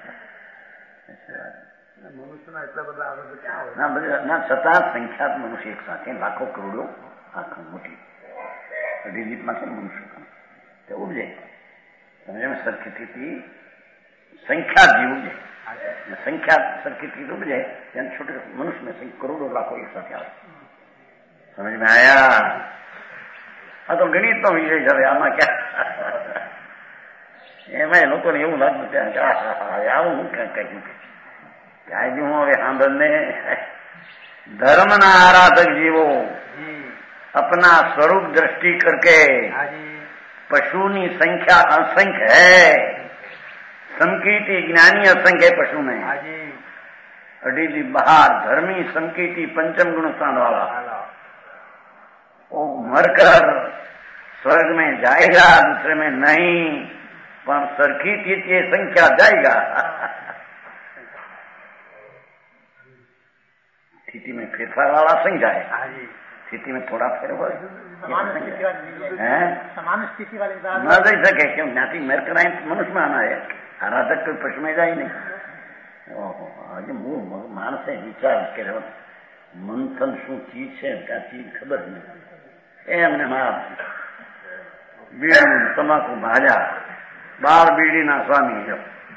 ना, छता संख्यात मनुष्य एक साथ है, लाखों करोड़ों आंखों मोटी डिजिट में मनुष्य तो उपजे समझे में सरखी तिथि संख्या जी उपजे, संख्या सरखी तिथि उपजे, यानी छोटे मनुष्य में करोड़ों लाखों एक साथ आ समझ में आया? हाँ तो गणित नो विषय है आमा क्या એમાં લોકોને એવું લાગતું કે આવું હું કહ્યું કાયદું હવે સાંભળને ધર્મના આરાધક જીવો अपना स्वरूप दृष्टि करके पशुनी संख्या असंख्य है, समकीर्ति ज्ञानी असंख्य है पशु में, अडी बाहर धर्मी समकीर्ति पंचम गुण स्थान वाला वो मरकर स्वर्ग में जाएगा, दूसरे में नहीं, पर सरखी तीर्थी संख्या जाएगा स्थिति में फेरफार वाला संख्या है, स्थिति में थोड़ा फेर हो समान स्थिति वाले न दे सके क्यों ज्ञाति मेर कराए मनुष्य में आना है, आराधक कोई पशु में जाए नहीं। ओहो आज હું માણસે વિચાર કર્યો મંથન શું ચીજ છે કે આ ચીજ ખબર નહીં એમને માં બીડી તમાકુ ભાજા બાર બીડીના સ્વામી જો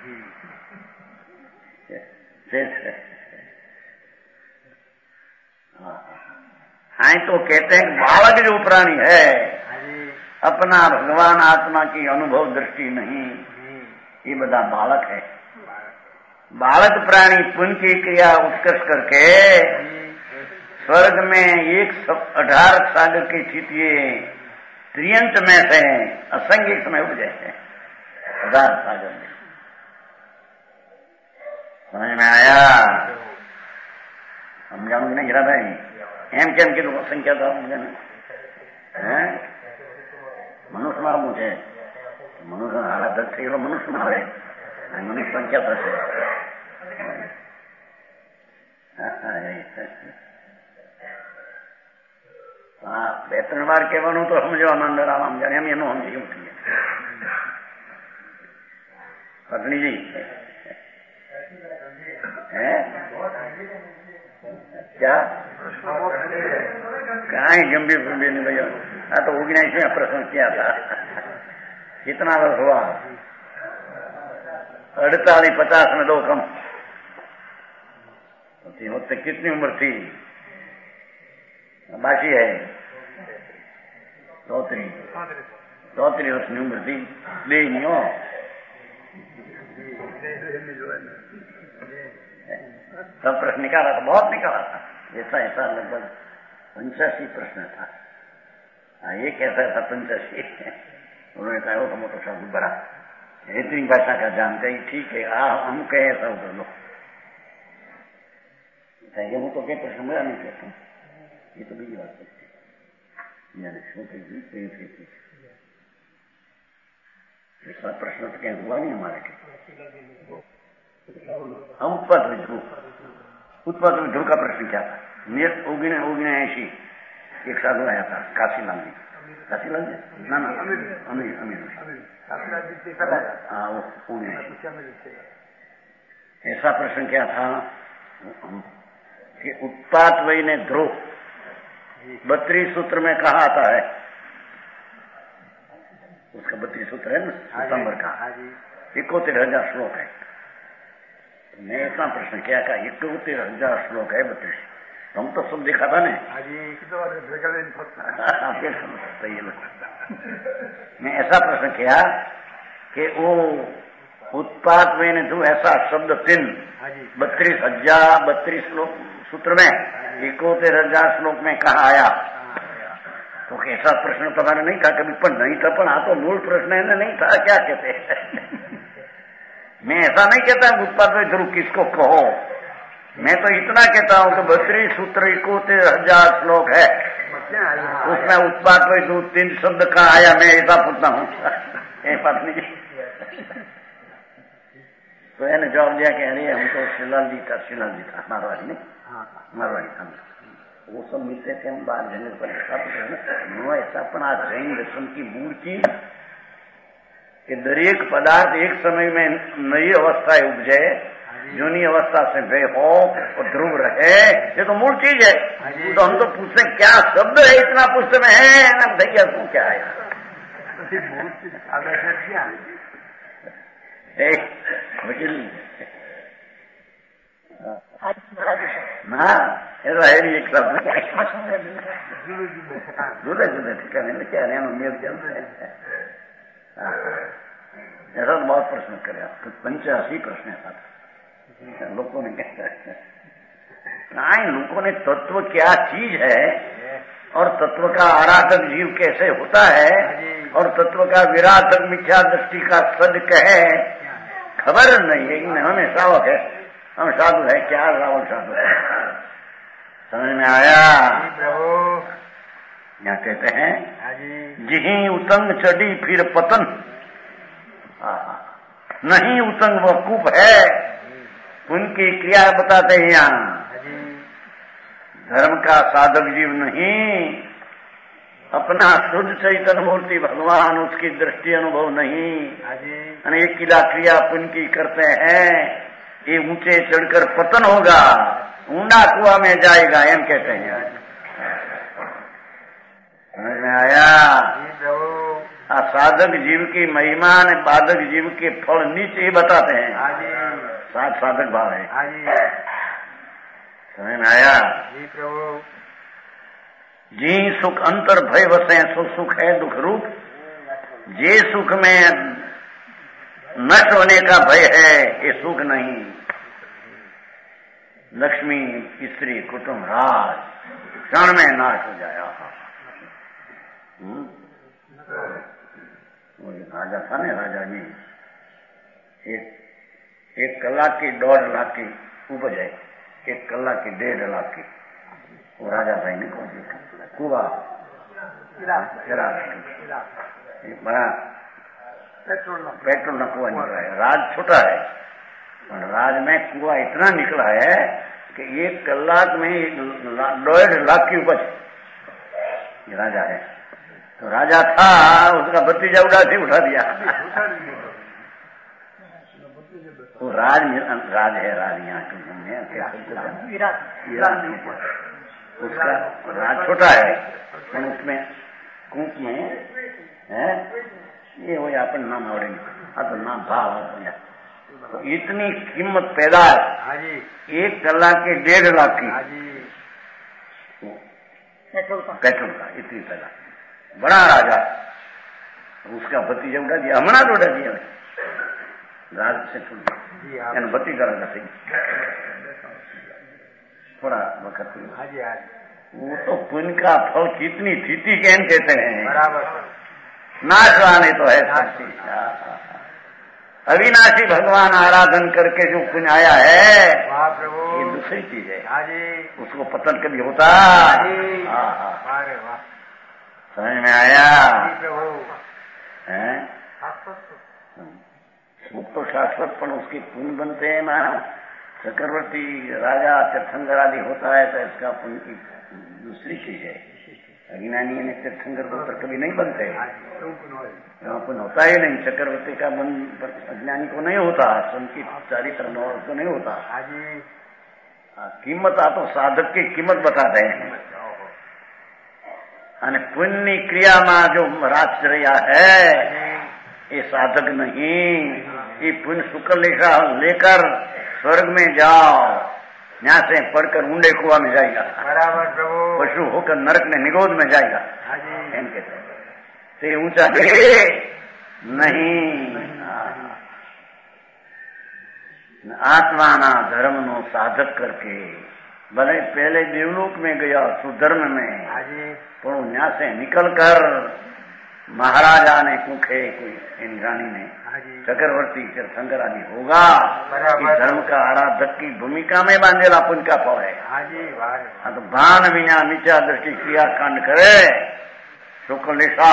हाँ तो कहते हैं बालक जो प्राणी है अपना भगवान आत्मा की अनुभव दृष्टि नहीं, ये बड़ा बालक है। बालक प्राणी पुण्य की क्रिया उत्कर्ष करके स्वर्ग में एक अठारह सागर की स्थिति त्रियंत में से असंख्य समय उपजे है, हजार सागर में। समझ में आया? समझाऊंगी नहीं गिरा भाई एम केम की तो संख्या था मुझे ना मनुष्य मार मुझे मनुष्य आराधक थे मनुष्य मारे मनुष्य संख्या था हाँ બે ત્રણ વાર કહેવાનું તો સમજો આનંદરામ આમ જાણે એમ એનું સમજી ઉઠીએ પત્ની जी है क्या कहीं गंभीर गंभीर नहीं भैया, हाँ तो उगनाइस में प्रश्न किया था कितना वर्ष हुआ? अड़तालीस पचास में दो कम होते कितनी उम्र थी? बाकी है चौतरी चौतरी वर्ष की उम्र थी दे नहीं हो सब प्रश्न निकाला था, बहुत निकाला था, ऐसा ऐसा लगभग पंचासी प्रश्न था। एक ऐसा था पंचासी उन्होंने कहा वो तो मोटो साधु बड़ा इतनी भाषा का जानकारी ठीक है आ हम कहे ऐसा उधर लो वो तो क्या प्रश्न मेरा नहीं कहता, ये तो बीजी बात है ऐसा प्रश्न तो कहीं हुआ नहीं हमारे के हम उत्पाद ध्रुव उत्पाद ध्रुव का प्रश्न क्या था? ओगिने ओगिने ऐसी एक साधु आया था काशीलाल जी, काशीलाल जी ना ना अमीर अमीर अमीर हाँ वो पुणे। ऐसा प्रश्न क्या था कि उत्पात वही ने ध्रुव बत्रीस सूत्र में कहा आता है, उसका बत्रीस सूत्र है ना सितंबर का इकोतेर हजार श्लोक है। मैं ऐसा प्रश्न किया का इकोतेर हजार श्लोक है बत्रीस, हम तो सब देखा था ना मैं ऐसा प्रश्न किया कि वो उत्पात मैंने तू ऐसा शब्द तीन बत्तीस हजार बत्तीस श्लोक सूत्र में इकोतेर हजार श्लोक में कहा आया। तो कैसा प्रश्न तुम्हारे नहीं था कभी, पर नहीं था, पर हाँ तो मूल प्रश्न है नहीं था, क्या कहते हैं। मैं ऐसा नहीं कहता उत्पात में ध्रुव किसको कहो, मैं तो इतना कहता हूं कि बत्तीस सूत्र इकोतेर हजार श्लोक है, उसमें उत्पात में दो तीन शब्द कहा आया, मैं ऐसा पूछता हूँ। पत्नी जी तो એને जवाब दिया कि अरे हम तो शिलाल जी का शिलाल जी था मारवाड़ी ने मारवाड़ी था, वो सब मिलते थे, हम बाहर जंगल पर ऐसा ऐसा पण आ जैन दर्शन की मूल की कि दरेक पदार्थ एक समय में नई अवस्था उपजे, जूनी अवस्था से वे हो और ध्रुव रहे, ये तो मूल चीज है। तो हम तो पूछते क्या शब्द है इतना पुस्तक में है ना, भैया तू क्या है वकील ना ऐसा है एक शब्द जुदे जुदे ठिकाने में क्या है मेरे चलते हैं। ऐसा तो बहुत प्रश्न करे, पंचासी प्रश्न ऐसा था लोगों ने कहता है नहीं, लोगों ने तत्व क्या चीज है और तत्व का आराधक जीव कैसे होता है और तत्व का विराटक मिथ्या दृष्टि का सद कहे खबर नहीं है। हमें सावक है, हम साधु है, क्या रावण साधु है, समझ में आया। यहाँ कहते हैं जिही उतंग चढ़ी फिर पतन, नहीं उतंग वकूफ है, उनकी क्रिया बताते हैं यहाँ। धर्म का साधक जीव नहीं, अपना शुद्ध चैतन्य मूर्ति भगवान, उसकी दृष्टि अनुभव नहीं, अनेक किला क्रिया पुण्य की करते हैं, ये ऊंचे चढ़कर पतन होगा, ऊंडा कुआ में जाएगा, एम कहते हैं। समझ में आया। साधक जीव की महिमा ने बाधक जीव के फल नीचे ही बताते हैं, सात साधक भाव है। समझ में आया। जी सुख अंतर भय वसे सो सुख है दुख रूप, जे सुख में नष्ट होने का भय है ये सुख नहीं। लक्ष्मी स्त्री कुटुंब राज क्षण में नाश हो जाया। वो राजा था ना, राजा जी एक एक कलाक की डेढ़ लाख की उपज है, एक कलाक की डेढ़ लाख की, वो राजा भाई ने कौन सी कुआ बड़ा पेट्रोल न कुआ निकला है। राज छोटा है और राज में कुआ इतना निकला है कि एक कलाक में डेढ़ लाख की उपज। ये राजा है, तो राजा था, उसका भतीजा उड़ा से उठा दिया। वो राज राज है, राज यहाँ उसका राज छोटा है, उसमें कूप में है ये हो अपन नाम और तो नाम भाव तो इतनी कीमत पैदा है, एक कलाक के डेढ़ लाख की पेट्रोल का इतनी पैदा, बड़ा राजा, उसका भतीजा उड़ा दिया, हमना तो उड़ा दिया राज से छोड़ भतीजा राजा से थोड़ा वक्त। वो तो पुण्य का फल कितनी थीति कहन कहते हैं, नाश आने तो है साक्षी। अविनाशी भगवान आराधन करके जो पुण्य आया है ये दूसरी चीज है, उसको पतन कभी होता। समझ में आया है। सुख तो शाश्वत पण उसके पुण्य बनते हैं ना। चक्रवर्ती राजा तीर्थंकर आदि होता है तो इसका पुण्य की दूसरी चीज है। अज्ञानी ने तीर्थंकर को कभी नहीं बनते, यहाँ पुण्य होता ही नहीं। चक्रवर्ती का मन अज्ञानी को नहीं होता, संकित चारित्र को नहीं होता। कीमत आ तो साधक की कीमत बताते हैं। અને પુણ્યની ક્રિયામાં જો રાચર્યા है ये साधक नहीं, ये पुण्य शुक्र लेखा लेकर स्वर्ग में जाओ, यहाँ से पढ़कर ऊंडे कुआ में जाएगा, बराबर प्रभु, पशु होकर नरक में निगोद में जाएगा। एम कहते हैं ऊंचा नहीं। आत्माना धर्म नो साधक करके भले पहले देवलोक में गया सुधर्म में, पर यहाँ से निकल कर महाराजा ने कुखे कोई इन रानी ने चक्रवर्ती तीर्थंकर आदि होगा कि धर्म का आराधक की भूमिका में बांधेला पुण्य का फल है। हाँ तो भान विना मिथ्या दृष्टि क्रिया कांड करे शुक्ल लिखा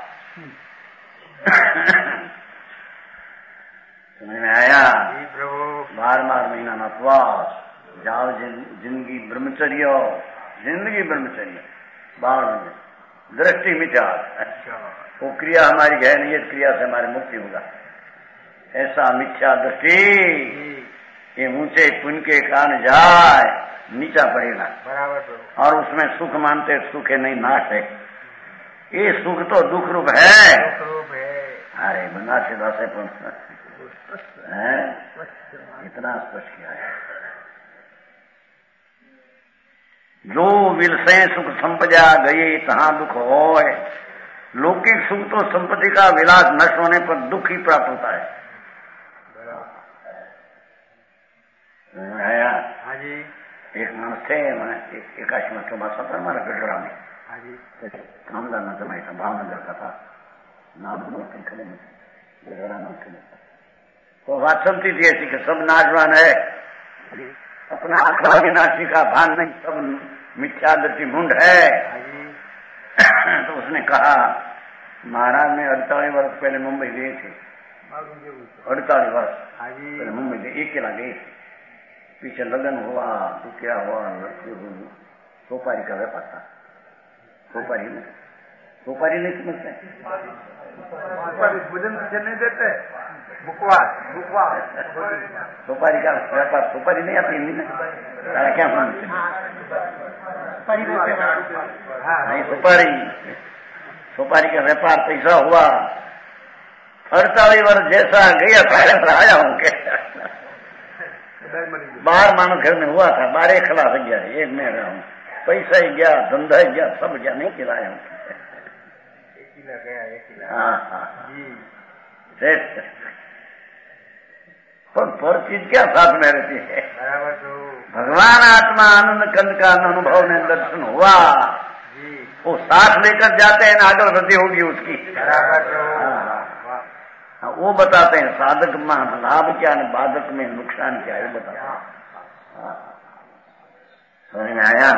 समझ में आया। बार बार महीना नपवास जाओ जिंदगी ब्रह्मचर्य, जिंदगी ब्रह्मचर्य बार दृष्टि मिथ्या, वो क्रिया हमारी है नहीं, इस क्रिया से हमारी मुक्ति होगा। ऐसा मिथ्या दृष्टि ये ऊंचे पुण्य के कारण जाए नीचा पड़ेगा और उसमें सुख मानते सुख है नहीं नाश है। ये सुख तो दुख रूप है। अरे बना से दासे है इतना स्पष्ट किया है। जो विलसे सुख संपदा गए तहां दुख होए। लौकिक सुख तो संपत्ति का विलास नष्ट होने पर दुख ही प्राप्त होता है। आया हाँ जी। एक मानस थे एकाशी में चौमासा था हमारा गढ़रा में कामदार न जमाई था, भावनगर का था नाम खड़े में गढ़रा नाम खड़े। तो बात चलती थी ऐसी कि सब नाचवान है, अपना आखड़ा विनाशी का भान नहीं, सब मिथ्या दृष्टि मुंड है। तो उसने कहा महाराज में अड़तालीस वर्ष पहले मुंबई गए थे, अड़तालीस वर्ष पहले मुंबई गए, एक केला गए थे। पीछे लगन हुआ तो क्या हुआ, सोपारी का व्यापार था। सोपारी में सोपारी नहीं समझते, भोजन नहीं देते, बुकवास बुकवास सोपारी का व्यापार, सोपारी नहीं आती हिंदी में क्या समझते नहीं, सुपारी सुपारी का व्यापार पैसा हुआ। अड़तालीस वर्ष जैसा गया आया हूँ के बाहर मानो घर में हुआ था, बारह खिला गया, एक में रहा हूँ, पैसा ही गया, धंधा ही गया, सब गया, नहीं खिलाया हूँ। हाँ हाँ पर पर चीज क्या साथ में रहती है। भगवान आत्मा आनंद कंद का अनुभव में दर्शन हुआ, वो साथ लेकर जाते हैं, आगे वृद्धि होगी उसकी। हाँ, वो बताते हैं साधक में लाभ क्या है, बाधक में नुकसान क्या है, बताते हैं। समझ में आया।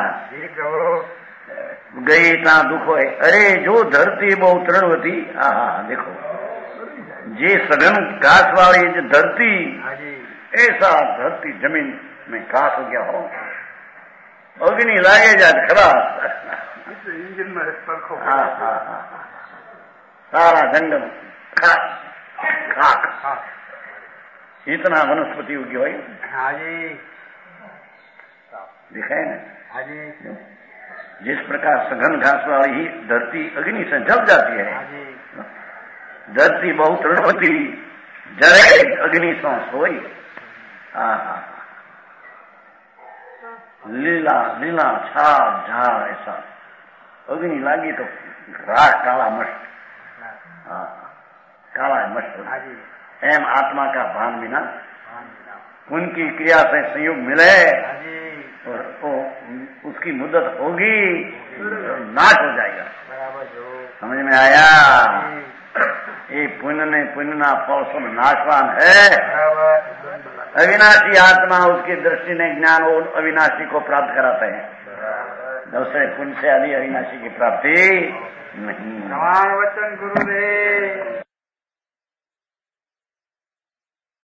गई इतना दुख है। अरे जो धरती बहुत तृणवती, हाँ हाँ देखो जे सघन घास वाली जो धरती, ऐसा धरती जमीन में घास हो गया हो, अग्नि लागे जाए खराब इंजन में हाँ हाँ हाँ सारा जंगल खाक खाक इतना वनस्पति उगी हुई। हाँ जी दिखाए ना। हाँ जी जिस प्रकार सघन घास वाली ही धरती अग्नि से जल जाती है, धरती बहुत रणवती जरे अग्नि सो सोई। हाँ हाँ लीला लीला छाप झाड़ ऐसा अग्नि लागी तो राख काला मस्त, हाँ काला मस्त। एम आत्मा का भान बिना उनकी क्रिया से संयोग मिले और तो उसकी मुद्दत होगी तो नाश हो जाएगा। समझ में आया। ये पुण्य ने पुण्य ना फल सब नाशवान है। अविनाशी आत्मा उसकी दृष्टि ने ज्ञान और अविनाशी को प्राप्त कराते हैं, दूसरे पुण्य से आदि अविनाशी की प्राप्ति नहीं। समान वचन गुरुदेव।